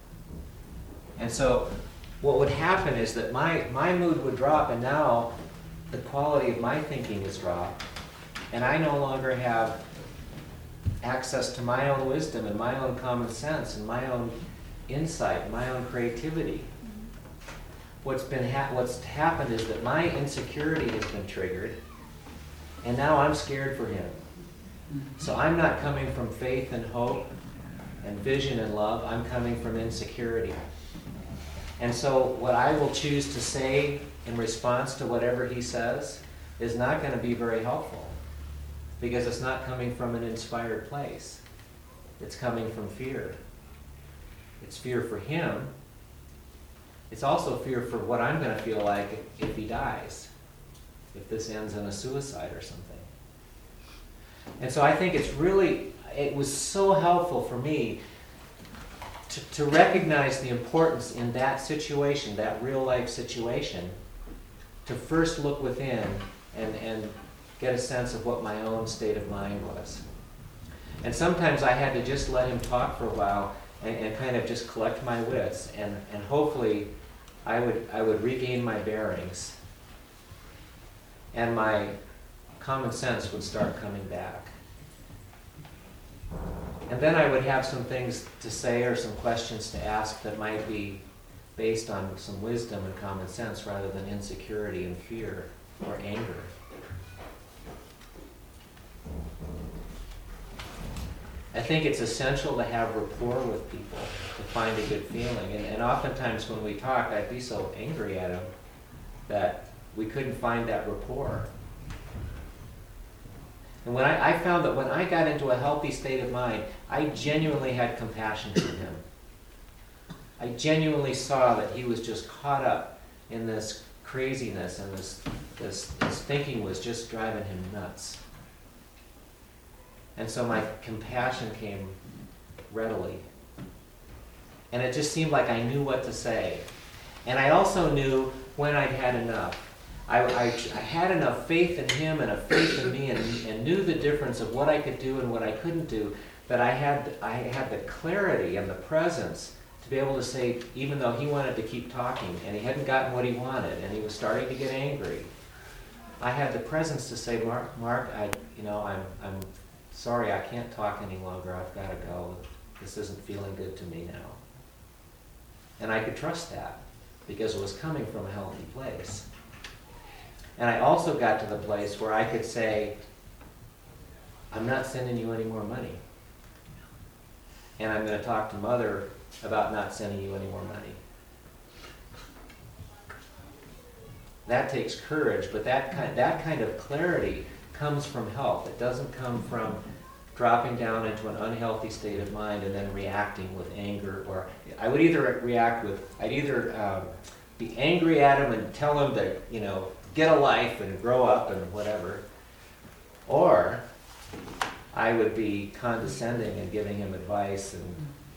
And so what would happen is that my mood would drop, and now the quality of my thinking is dropped. And I no longer have access to my own wisdom and my own common sense and my own insight, my own creativity. What's happened is that my insecurity has been triggered, and now I'm scared for him. So I'm not coming from faith and hope and vision and love. I'm coming from insecurity. And so what I will choose to say in response to whatever he says is not going to be very helpful, because it's not coming from an inspired place. It's coming from fear. It's fear for him. It's also fear for what I'm going to feel like if he dies, if this ends in a suicide or something. And so I think it was so helpful for me to recognize the importance in that situation, that real life situation, to first look within and get a sense of what my own state of mind was. And sometimes I had to just let him talk for a while and kind of just collect my wits, and hopefully I would regain my bearings and my common sense would start coming back. And then I would have some things to say or some questions to ask that might be based on some wisdom and common sense rather than insecurity and fear or anger. I think it's essential to have rapport with people to find a good feeling. And oftentimes when we talk, I'd be so angry at him that we couldn't find that rapport. And when I found that when I got into a healthy state of mind, I genuinely had compassion for him. I genuinely saw that he was just caught up in this craziness, and this thinking was just driving him nuts. And so my compassion came readily. And it just seemed like I knew what to say. And I also knew when I'd had enough. I had enough faith in him and a faith in me, and knew the difference of what I could do and what I couldn't do, But I had the clarity and the presence to be able to say, even though he wanted to keep talking and he hadn't gotten what he wanted and he was starting to get angry, I had the presence to say, Mark, I'm sorry, I can't talk any longer. I've got to go. This isn't feeling good to me now. And I could trust that because it was coming from a healthy place. And I also got to the place where I could say, I'm not sending you any more money. And I'm going to talk to Mother about not sending you any more money. That takes courage, but that kind of clarity comes from health. It doesn't come from dropping down into an unhealthy state of mind and then reacting with anger. Or I would either be angry at him and tell him to, get a life and grow up and whatever, or I would be condescending and giving him advice and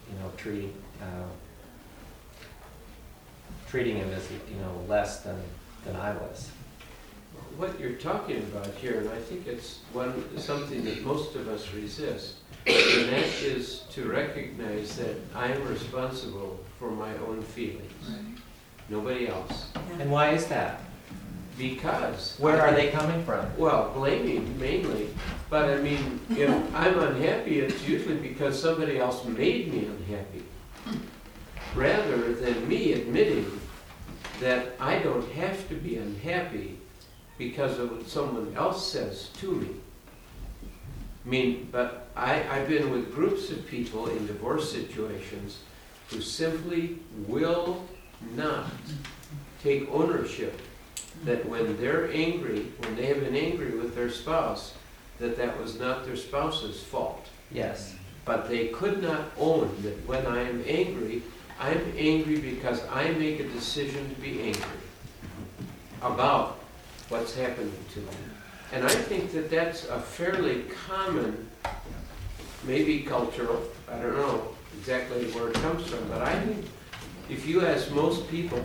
treating him as less than I was. What you're talking about here, and I think it's something that most of us resist, and that is to recognize that I am responsible for my own feelings, nobody else. And why is that? Because... Where are they coming from? Well, blaming mainly, but I mean, if I'm unhappy, it's usually because somebody else made me unhappy, rather than me admitting that I don't have to be unhappy because of what someone else says to me. I mean, but I've been with groups of people in divorce situations who simply will not take ownership that when they're angry, when they have been angry with their spouse, that was not their spouse's fault. Yes. But they could not own that when I am angry because I make a decision to be angry about what's happening to me. And I think that that's a fairly common, maybe cultural, I don't know exactly where it comes from, but I think if you ask most people,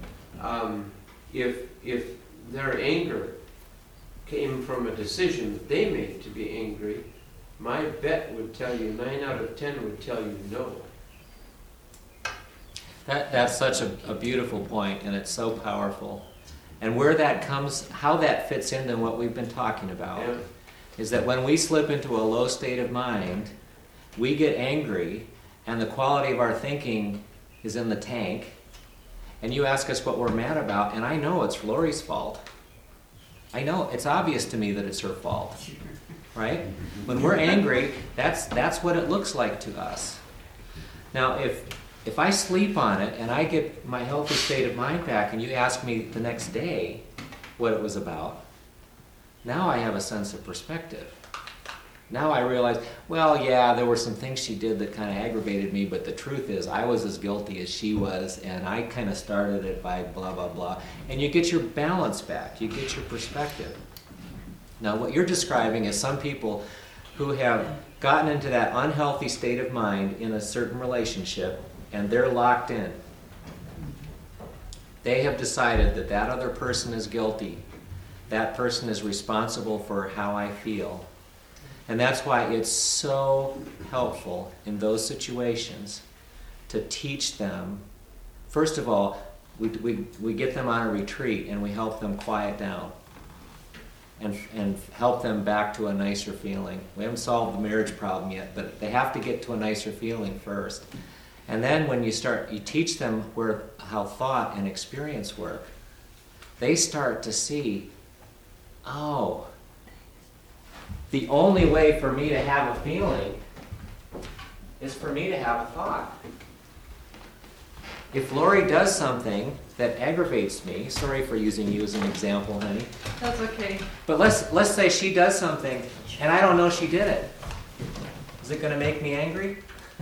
if their anger came from a decision that they made to be angry, my bet would tell you, 9 out of 10 would tell you no. That's such a beautiful point, and it's so powerful. And where that comes, how that fits into what we've been talking about, is that when we slip into a low state of mind, we get angry, and the quality of our thinking is in the tank, and you ask us what we're mad about, and I know it's Lori's fault. I know, it's obvious to me that it's her fault, right? When we're angry, that's what it looks like to us. Now, if I sleep on it and I get my healthy state of mind back and you ask me the next day what it was about, now I have a sense of perspective. Now I realize, well, yeah, there were some things she did that kind of aggravated me, but the truth is I was as guilty as she was, and I kind of started it by blah, blah, blah. And you get your balance back. You get your perspective. Now, what you're describing is some people who have gotten into that unhealthy state of mind in a certain relationship, and they're locked in. They have decided that that other person is guilty. That person is responsible for how I feel. And that's why it's so helpful in those situations to teach them. First of all, we get them on a retreat and we help them quiet down and help them back to a nicer feeling. We haven't solved the marriage problem yet, but they have to get to a nicer feeling first. And then when you teach them how thought and experience work, they start to see, oh, the only way for me to have a feeling is for me to have a thought. If Lori does something that aggravates me, sorry for using you as an example, honey. That's okay. But let's say she does something and I don't know she did it. Is it going to make me angry?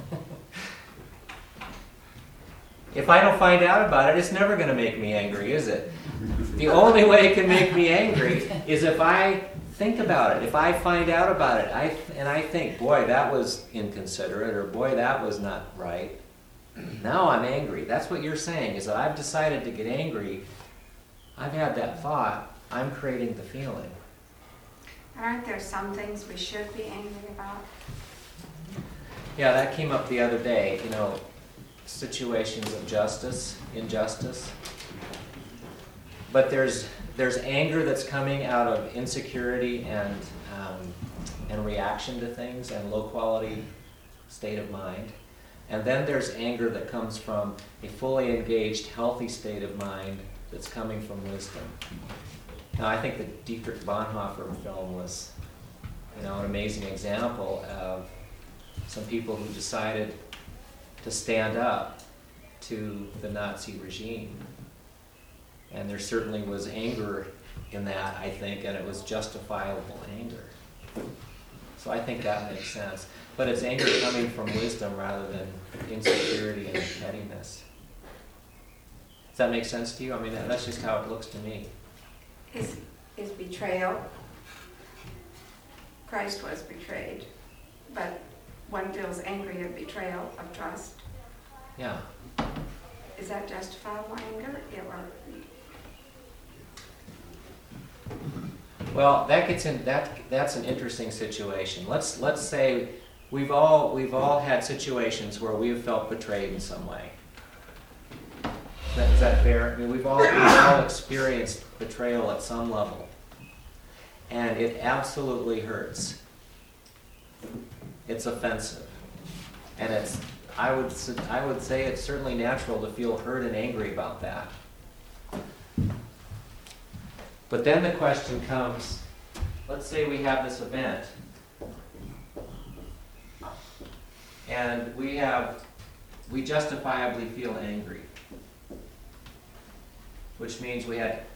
If I don't find out about it, it's never going to make me angry, is it? The only way it can make me angry is if I think about it. If I find out about it, I think, boy, that was inconsiderate, or boy, that was not right. Now I'm angry. That's what you're saying, is that I've decided to get angry. I've had that thought. I'm creating the feeling. Aren't there some things we should be angry about? Yeah, that came up the other day, situations of injustice. But there's anger that's coming out of insecurity and reaction to things and low quality state of mind. And then there's anger that comes from a fully engaged, healthy state of mind that's coming from wisdom. Now, I think the Dietrich Bonhoeffer film was, an amazing example of some people who decided to stand up to the Nazi regime. And there certainly was anger in that, I think, and it was justifiable anger. So I think that makes sense. But it's anger coming from wisdom rather than insecurity and pettiness. Does that make sense to you? I mean, that's just how it looks to me. Is betrayal. Christ was betrayed, but one feels angry at betrayal of trust. Yeah. Is that justifiable anger? Well, that gets in. That's an interesting situation. Let's say we've all had situations where we have felt betrayed in some way. Is that fair? I mean, we've all experienced betrayal at some level, and it absolutely hurts. It's offensive, and I would say it's certainly natural to feel hurt and angry about that. But then the question comes, let's say we have this event, and we justifiably feel angry, which means we had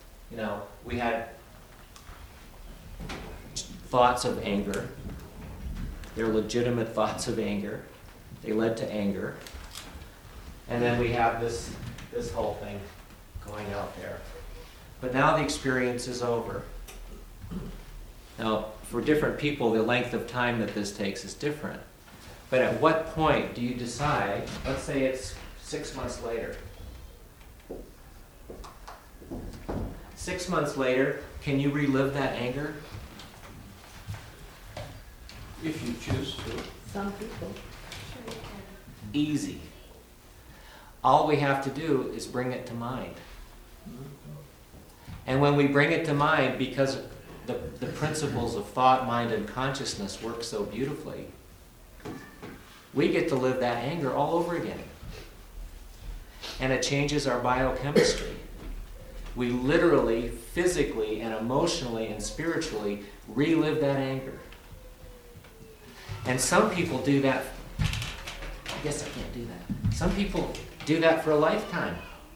thoughts of anger. They're legitimate thoughts of anger. They led to anger. And then we have this whole thing going out there. But now the experience is over. Now, for different people, the length of time that this takes is different. But at what point do you decide, let's say it's 6 months later. 6 months later, can you relive that anger? If you choose to. Some people. Easy. All we have to do is bring it to mind. And when we bring it to mind, because the principles of thought, mind, and consciousness work so beautifully, we get to live that anger all over again. And it changes our biochemistry. We literally, physically, and emotionally, and spiritually relive that anger. And some people do that. I guess I can't do that. Some people do that for a lifetime.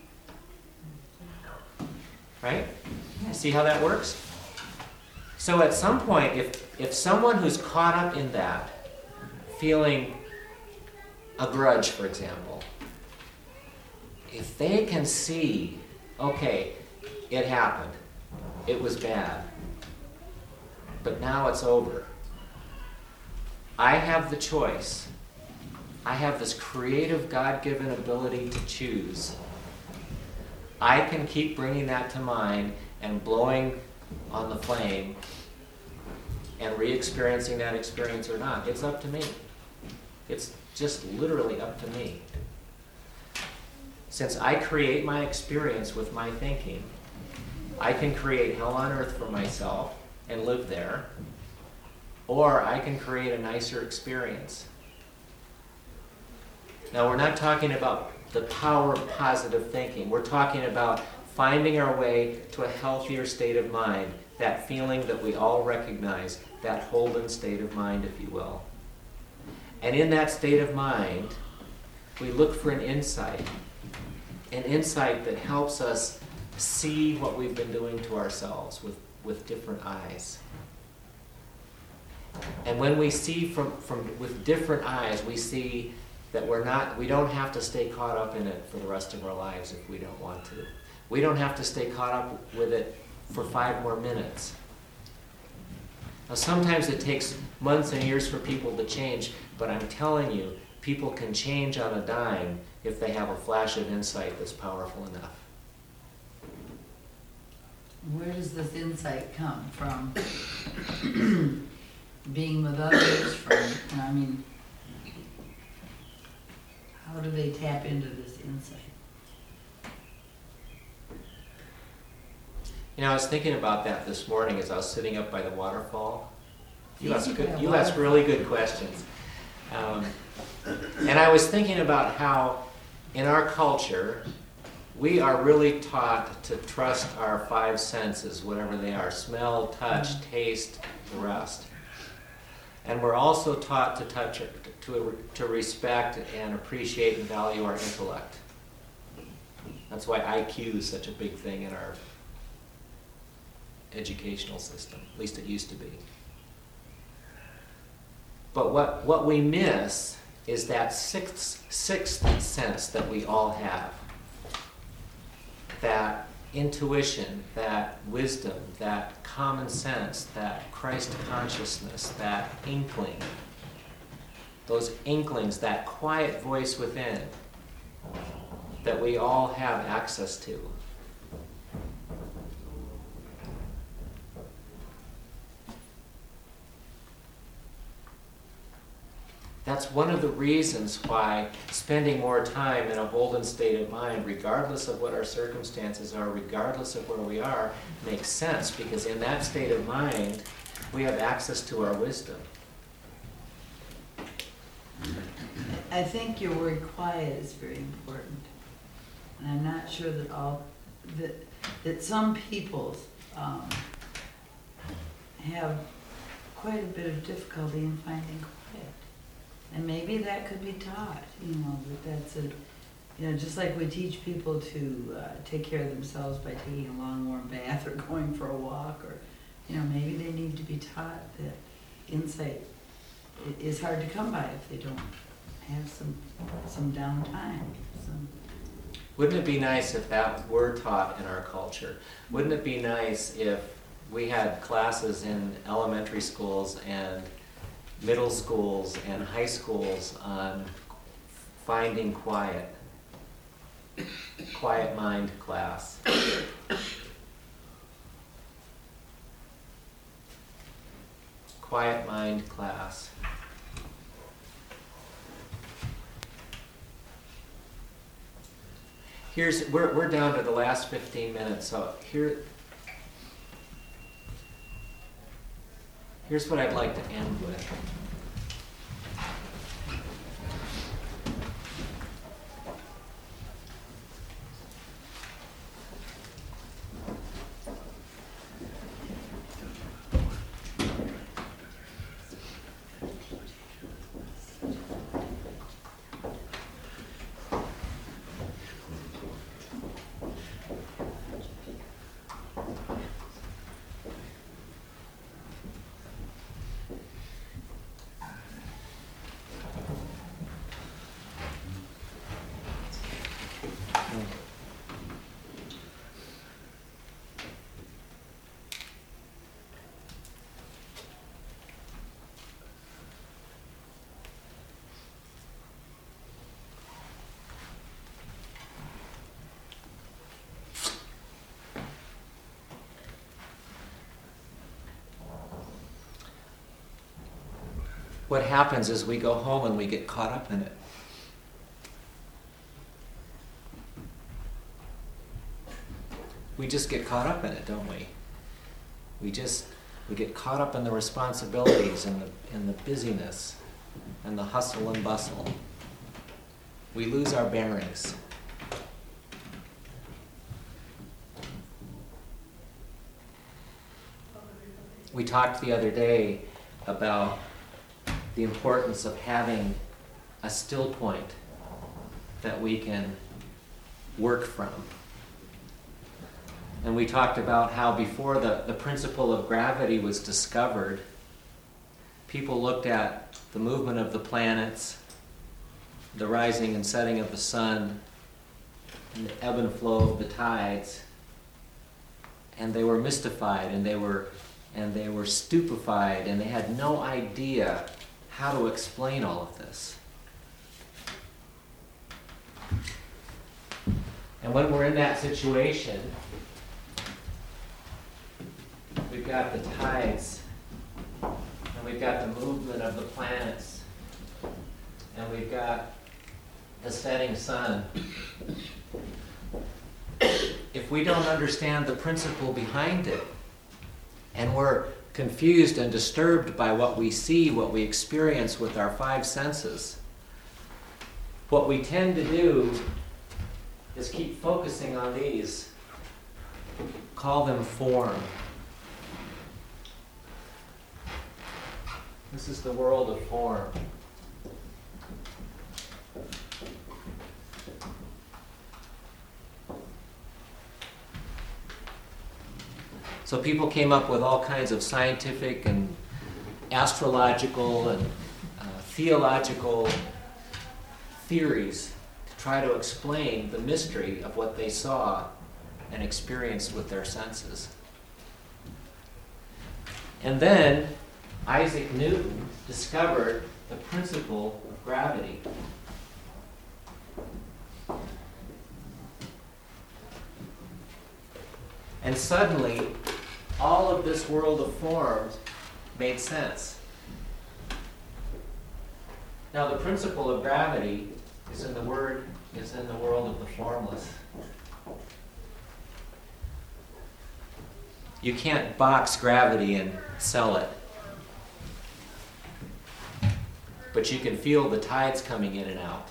Right? See how that works? So at some point, if someone who's caught up in that, feeling a grudge, for example, if they can see, okay, it happened, it was bad, but now it's over. I have the choice. I have this creative, God-given ability to choose. I can keep bringing that to mind and blowing on the flame and re-experiencing that experience or not. It's up to me. It's just literally up to me. Since I create my experience with my thinking, I can create hell on earth for myself and live there, or I can create a nicer experience. Now, we're not talking about the power of positive thinking. We're talking about finding our way to a healthier state of mind, that feeling that we all recognize, that Holden state of mind, if you will. And in that state of mind, we look for an insight that helps us see what we've been doing to ourselves with different eyes. And when we see with different eyes, we see that we don't have to stay caught up in it for the rest of our lives if we don't want to. We don't have to stay caught up with it for 5 more minutes. Now, sometimes it takes months and years for people to change, but I'm telling you, people can change on a dime if they have a flash of insight that's powerful enough. Where does this insight come from? Being with others, do they tap into this insight? You know, I was thinking about that this morning as I was sitting up by the waterfall. You ask Waterfall. really good questions. And I was thinking about how in our culture, we are really taught to trust our five senses, whatever they are: smell, touch, taste, the rest. And we're also taught to respect and appreciate and value our intellect. That's why IQ is such a big thing in our educational system. At least it used to be. But what we miss is that sixth sense that we all have. That intuition, that wisdom, that common sense, that Christ consciousness, that inkling. Those inklings, that quiet voice within that we all have access to. That's one of the reasons why spending more time in a Holden state of mind, regardless of what our circumstances are, regardless of where we are, makes sense, because in that state of mind, we have access to our wisdom. I think your word quiet is very important. And I'm not sure that some people have quite a bit of difficulty in finding quiet. And maybe that could be taught, just like we teach people to take care of themselves by taking a long warm bath or going for a walk, or, maybe they need to be taught that insight is hard to come by if they don't have some downtime. Wouldn't it be nice if that were taught in our culture? Wouldn't it be nice if we had classes in elementary schools and middle schools and high schools on finding quiet? Quiet mind class. Quiet mind class. We're down to the last 15 minutes, so here's what I'd like to end with. What happens is we go home and we get caught up in it. We just get caught up in it, don't we? We get caught up in the responsibilities and the busyness and the hustle and bustle. We lose our bearings. We talked the other day about the importance of having a still point that we can work from. And we talked about how before the principle of gravity was discovered, people looked at the movement of the planets, the rising and setting of the sun, and the ebb and flow of the tides, and they were mystified, and they were stupefied, and they had no idea how to explain all of this. And when we're in that situation, we've got the tides, and we've got the movement of the planets, and we've got the setting sun, if we don't understand the principle behind it, and we're confused and disturbed by what we see, what we experience with our five senses, what we tend to do is keep focusing on these. Call them form. This is the world of form. So people came up with all kinds of scientific and astrological and theological theories to try to explain the mystery of what they saw and experienced with their senses. And then Isaac Newton discovered the principle of gravity. And suddenly, all of this world of forms made sense. Now, the principle of gravity is in the world of the formless. You can't box gravity and sell it. But you can feel the tides coming in and out.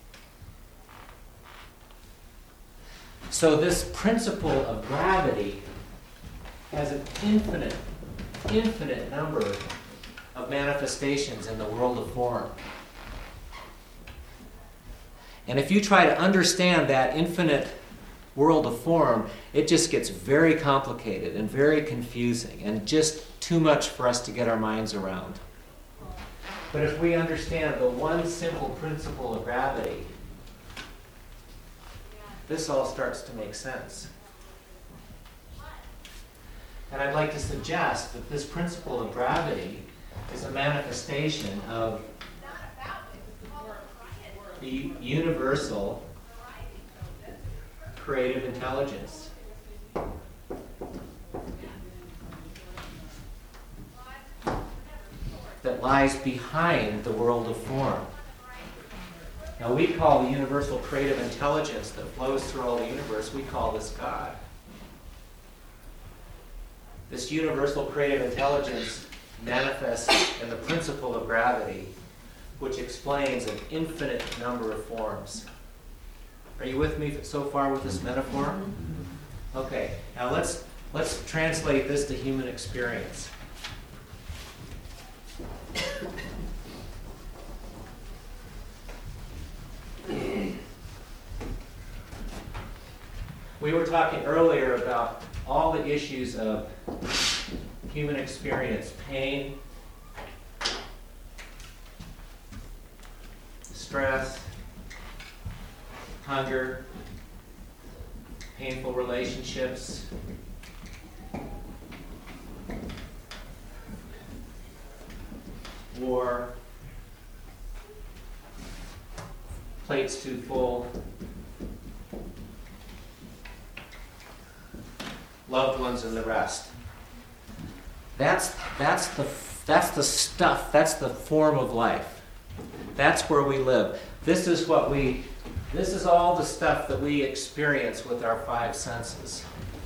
So this principle of gravity has an infinite number of manifestations in the world of form. And if you try to understand that infinite world of form, it just gets very complicated and very confusing and just too much for us to get our minds around. But if we understand the one simple principle of gravity, this all starts to make sense. And I'd like to suggest that this principle of gravity is a manifestation of the universal creative intelligence. That lies behind the world of form. Now we call the universal creative intelligence that flows through all the universe, we call this God. This universal creative intelligence manifests in the principle of gravity, which explains an infinite number of forms. Are you with me so far with this metaphor? Okay, now let's translate this to human experience. We were talking earlier about all the issues of human experience: pain, stress, hunger, painful relationships, war, plates too full, loved ones, and the rest. That's the stuff. That's the form of life. That's where we live. This is all the stuff that we experience with our five senses.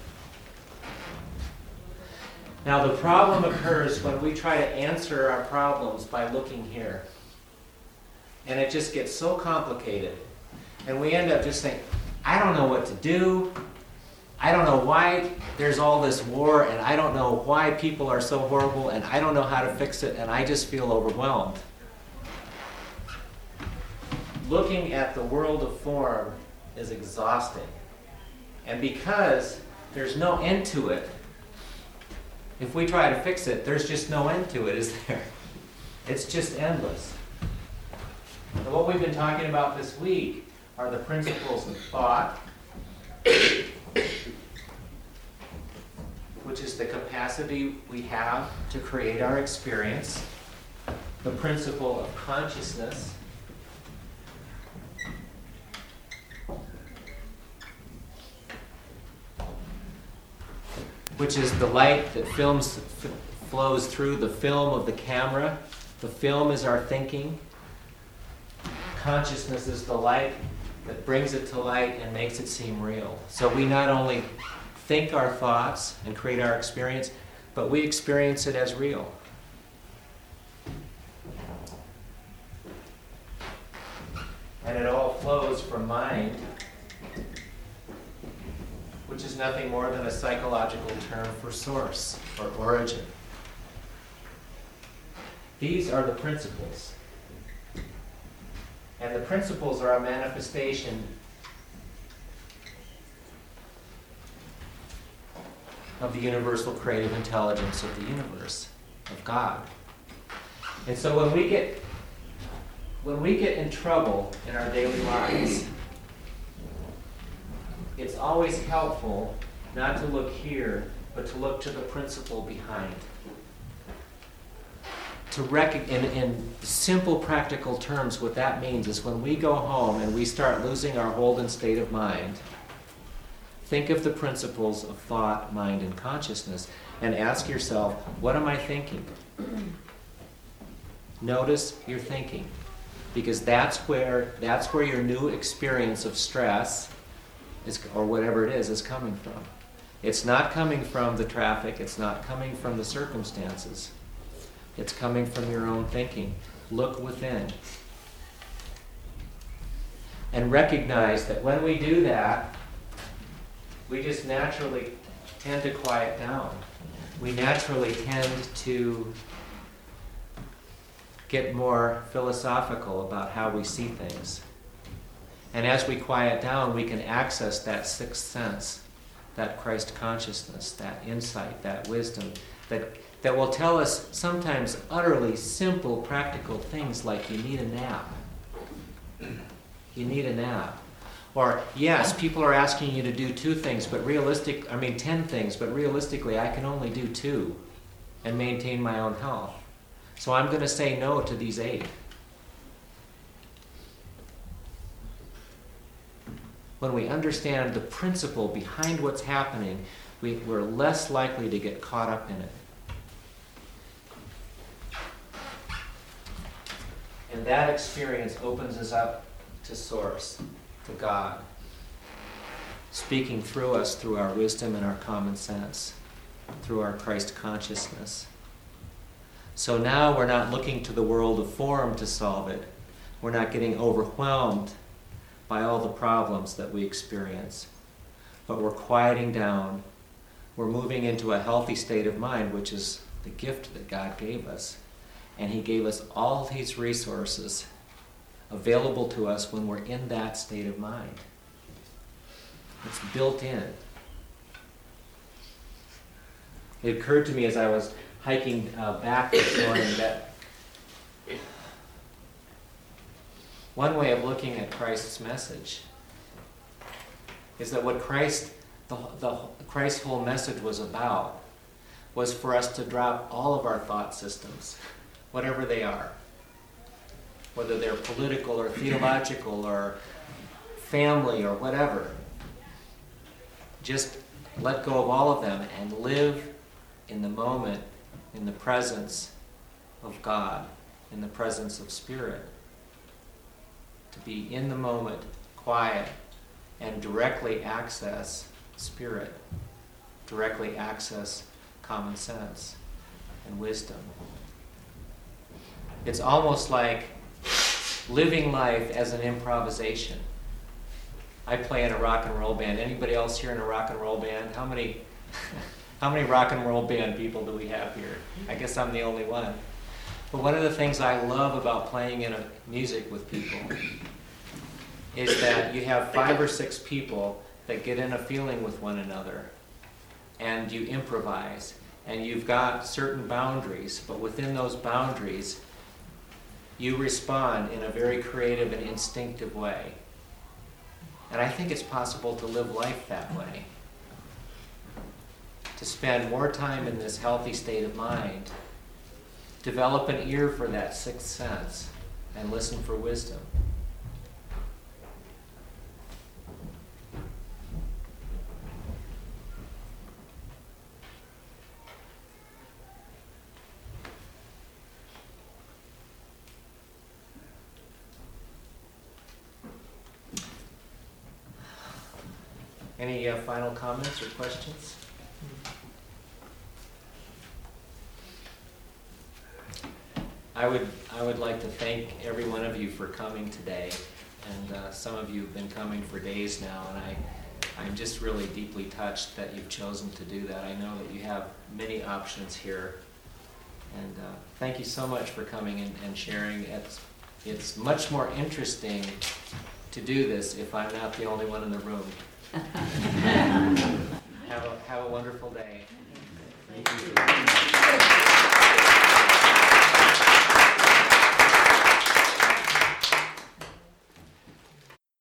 Now the problem occurs when we try to answer our problems by looking here. And it just gets so complicated. And we end up just saying, I don't know what to do. I don't know why there's all this war, and I don't know why people are so horrible, and I don't know how to fix it, and I just feel overwhelmed. Looking at the world of form is exhausting. And because there's no end to it, if we try to fix it, there's just no end to it, is there? It's just endless. And what we've been talking about this week are the principles of thought, which is the capacity we have to create our experience, the principle of consciousness, which is the light that flows through the film of the camera. The film is our thinking. consciousness is the light that brings it to light and makes it seem real. So we not only think our thoughts and create our experience, but we experience it as real. And it all flows from mind, which is nothing more than a psychological term for source or origin. These are the principles. And the principles are a manifestation of the universal creative intelligence of the universe, of God. And so when we get in trouble in our daily lives, it's always helpful not to look here, but to look to the principle behind. In simple, practical terms, what that means is when we go home and we start losing our hold and state of mind, think of the principles of thought, mind, and consciousness, and ask yourself, what am I thinking? Notice your thinking, because that's where your new experience of stress is, or whatever it is coming from. It's not coming from the traffic. It's not coming from the circumstances. It's coming from your own thinking. Look within. And recognize that when we do that, we just naturally tend to quiet down. We naturally tend to get more philosophical about how we see things. And as we quiet down, we can access that sixth sense, that Christ consciousness, that insight, that wisdom, that will tell us sometimes utterly simple, practical things like you need a nap. You need a nap. Or, yes, people are asking you to do 10 things, but realistically, I can only do 2 and maintain my own health. So I'm going to say no to these 8. When we understand the principle behind what's happening, we're less likely to get caught up in it. And that experience opens us up to Source, to God, speaking through us through our wisdom and our common sense, through our Christ consciousness. So now we're not looking to the world of form to solve it. We're not getting overwhelmed by all the problems that we experience. But we're quieting down. We're moving into a healthy state of mind, which is the gift that God gave us. And He gave us all these resources available to us when we're in that state of mind. It's built in. It occurred to me as I was hiking back this morning that one way of looking at Christ's message is that what Christ's whole message was about was for us to drop all of our thought systems, whatever they are, whether they're political or theological or family or whatever. Just let go of all of them and live in the moment, in the presence of God, in the presence of Spirit. To be in the moment, quiet, and directly access Spirit, directly access common sense and wisdom. It's almost like living life as an improvisation. I play in a rock and roll band. Anybody else here in a rock and roll band? How many rock and roll band people do we have here? I guess I'm the only one. But one of the things I love about playing in music with people is that you have 5 or 6 people that get in a feeling with one another, and you improvise, and you've got certain boundaries, but within those boundaries, you respond in a very creative and instinctive way. And I think it's possible to live life that way. To spend more time in this healthy state of mind, develop an ear for that sixth sense, and listen for wisdom. Any final comments or questions? I would like to thank every one of you for coming today, and some of you have been coming for days now, and I'm just really deeply touched that you've chosen to do that. I know that you have many options here, and thank you so much for coming and sharing. It's much more interesting to do this if I'm not the only one in the room. Have a wonderful day. Thank you.